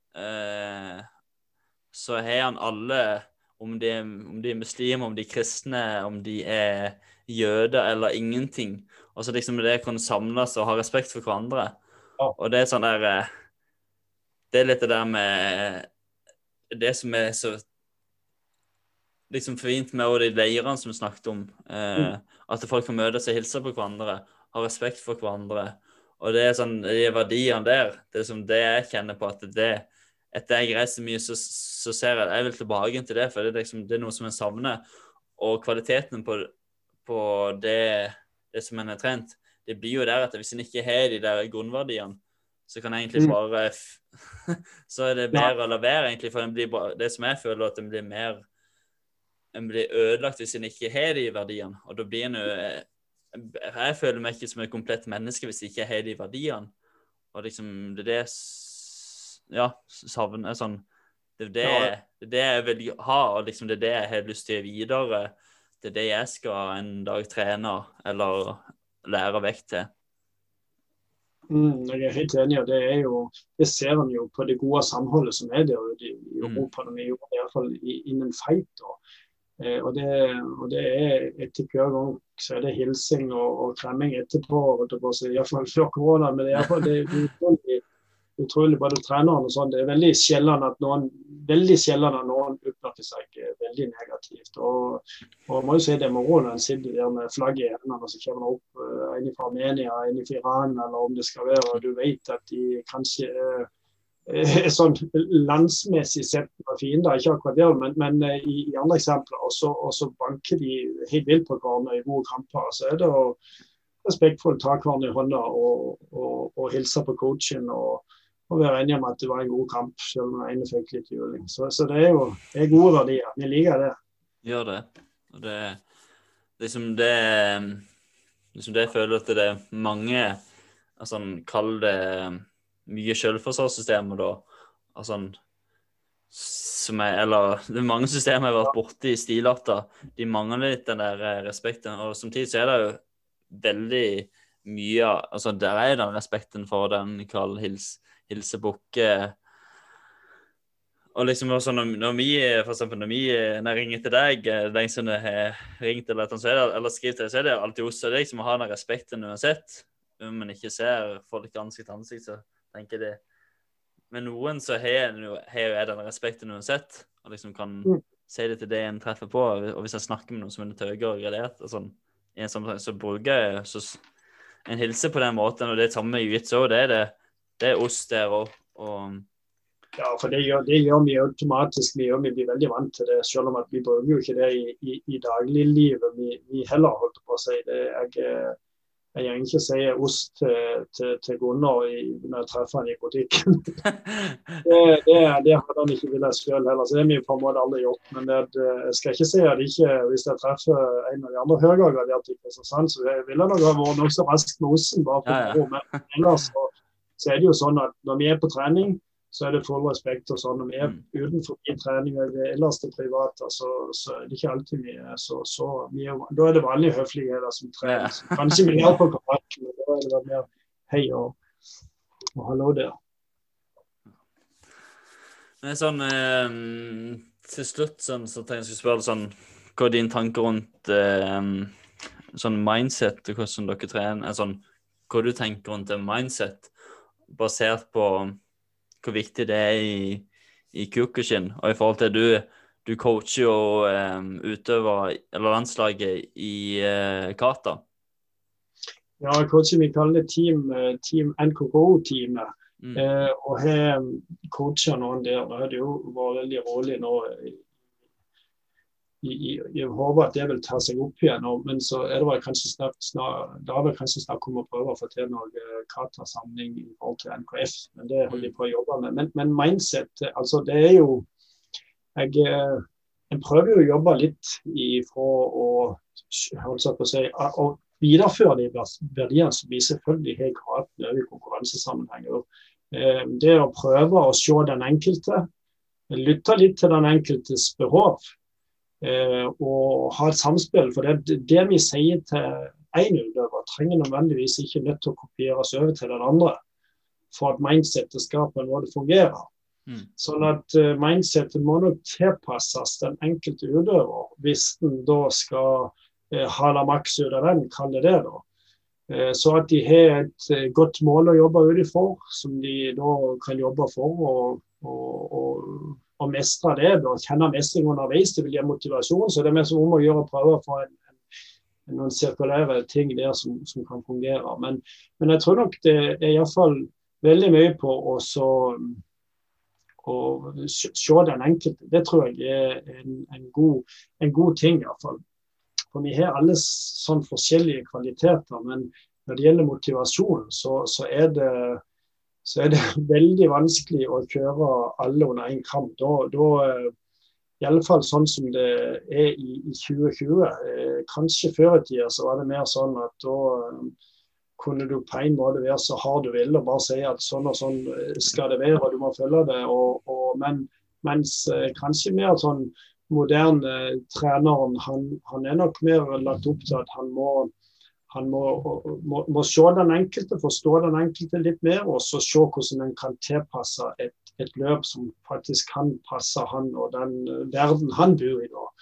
så har han alle, om de er muslimer, om de er kristne, om de er jøder eller ingenting, og så liksom det kan samles og ha respekt for hverandre, og det er sånn der, det er litt det der med det som er så liksom fint med de leirene som vi snakket om, at folk kan møtes og hilse på hverandre, ha respekt for hverandre, Og det sånn, de verdiene der, det som det jeg kjenner på, at etter jeg reiser mye, så ser jeg vil tilbake til det, for det liksom, det noe som jeg savner, og kvaliteten på det som en har trent, det blir jo der at hvis en ikke har de der grunnverdiene, så kan jeg egentlig bare, så det bedre å la være egentlig, for det som jeg føler at en blir ødelagt hvis en ikke har de verdiene, og da blir en jo, jeg føler meg ikke som et komplett menneske hvis jeg ikke har de verdiene, og liksom det savner sånn, det jeg vil ha, og liksom det jeg har lyst til å videre, det jeg skal en dag trene eller lære vekk til. Jeg helt enig, og det ser man jo på det gode samholdet som der ute i Europa, når vi gjør det i hvert fall innen fight da. Og det etter hver gang så det hilsing og klemming etterpå, i hvert fall før korona, men det er utrolig både treneren og sånn. Det er veldig sjelden at noen opplever seg veldig negativt, og må jo si det med råd når en sitter der med flagget i hendene, og så kommer det opp en fra Armenia, en fra Iran, eller om det skal være, og du vet at de kanskje sånn landsmessig sett var fiender, ikke akkurat der, men i andre eksempler, og så banker de helt vilt på hverandre i gode kamper, så det å respektfullt ta hverandre i hånda og hilse på coachen og være enig om at det var en god kamp, selv om den ene fikk litt juling. Så det jo gode verdier, vi liker det. Gjør det, og det liksom det jeg føler at det mange, altså kall det mye selvforsvarssystemer da, altså, eller det mange systemer jeg har vært borte i stilarter, de mangler litt den der respekten, og samtidig så det jo veldig mye, altså der den respekten for den kall hilsebukke, og liksom også når vi, for eksempel når jeg ringer til deg, den som har ringt eller skriver til deg, så det alltid også det liksom å ha den respekten uansett, om man ikke ser folk ansikt til ansikt, så tenker det. Men noen så har jeg den respekten uansett, og liksom kan si det til det en treffer på, og hvis jeg snakker med noen som er tøyger og gradert, og sånn, så bruker jeg en hilse på den måten, og det samme i jiu-jitsu, det oss der og ja, for det gjør vi automatisk, vi blir veldig vant til det, selv om at vi bruker jo ikke det i dagliglivet, vi heller holdt på å si det. Jeg gjør ikke si ost til Gunnar når jeg treffer han i butikken. det hadde han ikke villet selv heller, så det vi på en måte aldri gjort. Men jeg skal ikke si at ikke, hvis jeg treffer en av de andre høygaraderte i Kristiansand, så vil jeg nok ha vært nok så rask med osten, bare for å med. Ellers så det jo sånn at når vi på trening, så det full respekt og sånn. Når vi utenfor trening og ellers til private, så det ikke alltid mye så mye. Da det vanlig høflighet som trener. Kanskje vi hjelper på kameraten, men da det mer hei og hallo der. Men sånn, til slutt så tenkte jeg skulle spørre sånn, hva din tanker rundt sånn mindset og hvordan dere trener, sånn, hva du tenker rundt det mindset, basert på hvor viktig det i Kyokushin, og i forhold til du coacher jo utøver eller landslaget i kata. Ja, coacher, vi kaller det team NKK-teamet, og her coacher noen der, det jo vært veldig rolig nå jeg håper at det vil ta seg opp igjen, men så det vel kanskje snart kommer å prøve å få til noe kata-samling i forhold til NKF, men det holder jeg på å jobbe med. Men mindset, altså det jo, jeg prøver jo å jobbe litt for å videreføre de verdiene som vi selvfølgelig har krav i konkurransesammenhenger. Det å prøve å se den enkelte, lytte litt til den enkeltes behov, og ha et samspill, for det vi sier til en utøver trenger nødvendigvis ikke nødt til å kopieres over til den andre for at mindsetet skal på en måte fungere. Sånn at mindsetet må nok tilpasses den enkelte utøver hvis den da skal ha la maks ut av den, kaller det da. Så at de har et godt mål å jobbe utenfor, som de da kan jobbe for og mestre det, og kjenne mestring underveis, det vil gi motivasjon, så det mer som om å gjøre og prøve å få noen sirkulære ting der som kan fungere. Men jeg tror nok det I hvert fall veldig mye på å se den enkelte. Det tror jeg en god ting I hvert fall. For vi har alle sånn forskjellige kvaliteter, men når det gjelder motivasjon, så er det veldig vanskelig å kjøre alle under en kamp. Da I alle fall sånn som det I 2020. Kanskje før I tiden så var det mer sånn at da kunne du på en måte være så hard du vil og bare si at sånn og sånn skal det være, og du må følge det. Mens kanskje mer sånn moderne treneren, han nok mer lagt opp til at han må se den enkelte, forstå den enkelte litt mer, og så se hvordan den kan tilpasse et løp som faktisk kan passe han og den verden han bor I da.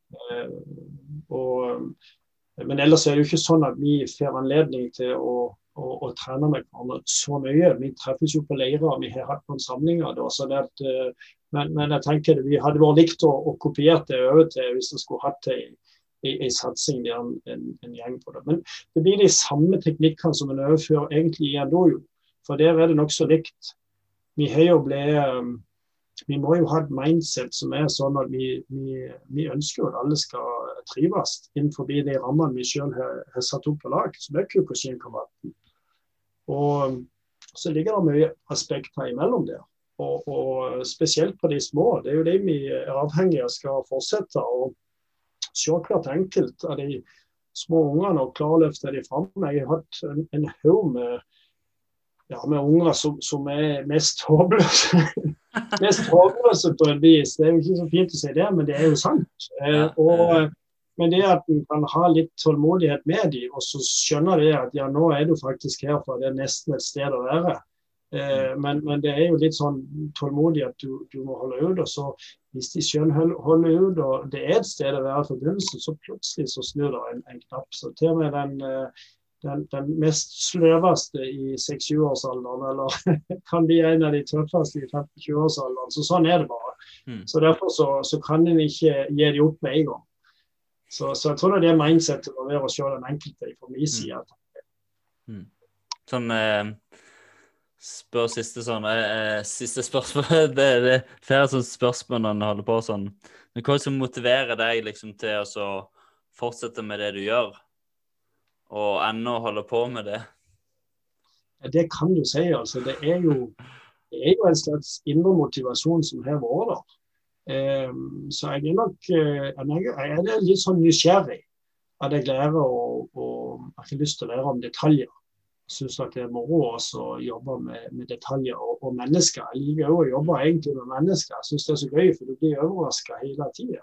Men ellers det jo ikke sånn at vi får anledning til å trene med hverandre så mye. Vi treffes jo på leirer, vi har hatt noen samlinger da, så men jeg tenker vi hadde vært likt å kopiere det over til hvis vi skulle hatt det I satsing der en gjeng på det. Men det blir de samme teknikkene som en overfører egentlig I en dojo, for der det nok så likt. Vi må jo ha et mindset som sånn at vi ønsker at alle skal trives innenfor de rammene vi selv har satt opp på lag, så det Kyokushin-kameraten. Og så ligger det mye aspekter imellom der, og spesielt på de små, det jo det vi avhengige av skal fortsette å se hvert enkelt av de små ungene og klarløfte de frem. Jeg har hatt en haug med unger som mest håpløse. Mest håpløse på en vis. Det jo ikke så fint å si det, men det jo sant. Men det at man kan ha litt tålmodighet med dem, og så skjønner de at ja, nå du faktisk her, for det nesten et sted å være. Men det jo litt sånn tålmodig at du må holde ut, og så hvis de selv holder ut, og det et sted å være for begynnelsen, så plutselig så snur det en knapp. Så til og med den mest sløveste I 6-7-årsalderen, eller kan bli en av de tøffeste I 15-20-årsalderen, så sånn det bare. Så derfor så kan en ikke gi det opp med en gang. Så jeg tror det mindsetet må være å se den enkelte fra min side. Sånn, spør siste spørsmål, det flere sånne spørsmål når en holder på sånn. Men hva som motiverer deg liksom til å fortsette med det du gjør? Og ennå holde på med det? Det kan du si, altså. Det jo en slags indre motivasjon som har vært der. Så jeg nok jeg litt sånn nysgjerrig at jeg lærer jeg har lyst til å lære om detaljer. Jeg synes at det moro også å jobbe med detaljer og mennesker. Jeg liker også å jobbe egentlig med mennesker. Jeg synes det så gøy, for du blir overrasket hele tiden.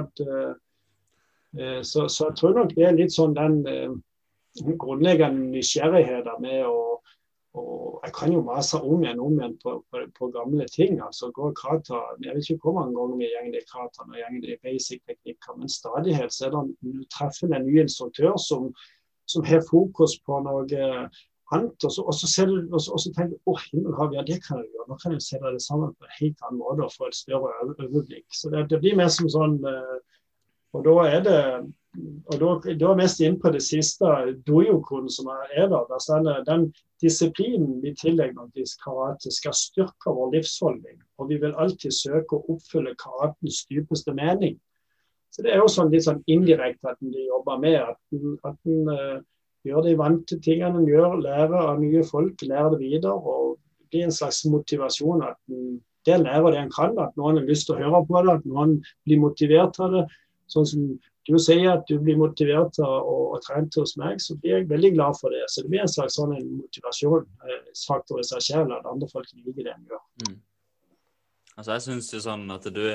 Så jeg tror nok det litt sånn den grunnleggende nysgjerrigheter med og jeg kan jo mase om igjen på gamle ting, altså gå kata, jeg vet ikke hvor mange ganger vi gjenger det kata, og gjenger det basic-teknikker, men stadighet så det du treffer en ny instruktør som har fokus på noe annet, og så tenker du, himmelhav, ja det kan jeg gjøre, nå kan jeg se det sammen på en helt annen måte og få et større overblikk, så det blir mer som sånn, og da det og da mest inn på det siste dojo-koden som der den disiplinen vi tillegger faktisk karate skal styrke vår livsholdning, og vi vil alltid søke å oppfylle karatens dypeste mening. Så det jo sånn litt sånn indirekte at de jobber med, at den gjør de vante tingene den gjør, lærer av nye folk, lærer det videre, og det blir en slags motivasjon at det lærer det en kan, at noen har lyst til å høre på det, at noen blir motivert av det, sånn som du sier at du blir motivert og trent hos meg, så blir jeg veldig glad for det. Så det blir en slags sånn motivasjonsfaktor I seg selv, at andre folk liker det en gjør. Altså, jeg synes jo sånn at du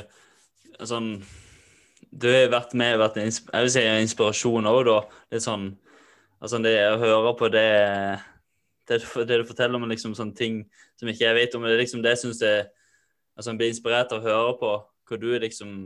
har vært med, jeg vil si inspirasjon også da, litt sånn, altså det å høre på det du forteller om liksom sånne ting som ikke jeg vet om, det liksom det jeg synes altså jeg blir inspirert av å høre på, hva du liksom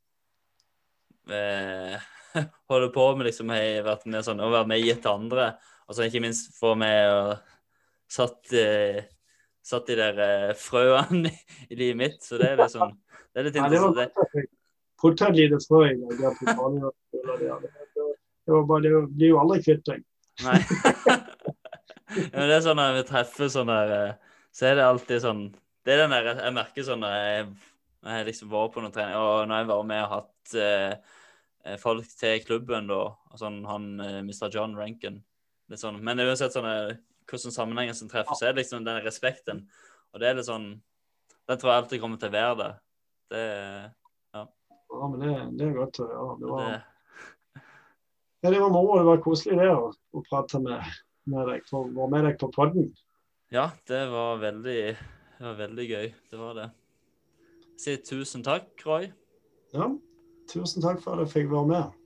holder på med liksom, har vært med sånn, å være med gitt til andre, altså ikke minst få med og satt I der frøene I livet mitt, så det liksom, det litt interessant. Potet lite frø Det blir jo aldri kvitt deg. Nei. Men det sånn når vi treffer sånn der, så det alltid sånn, det den der, jeg merker sånn når jeg liksom var på noen trening, og når jeg var med og hatt folk til klubben da, og sånn Mr. John Rankin, det sånn, men det er uansett sånn, hvordan sammenhengen som treffer, så det liksom den respekten, og det litt sånn, den tror jeg alltid kommer til å være det. Ja. Ja, men det godt å høre. Det var moro, det var koselig det å prate med deg, være med deg på podden. Ja, det var veldig gøy, det var det. Si tusen takk, Roy. Ja, tusen takk for at jeg fikk være med.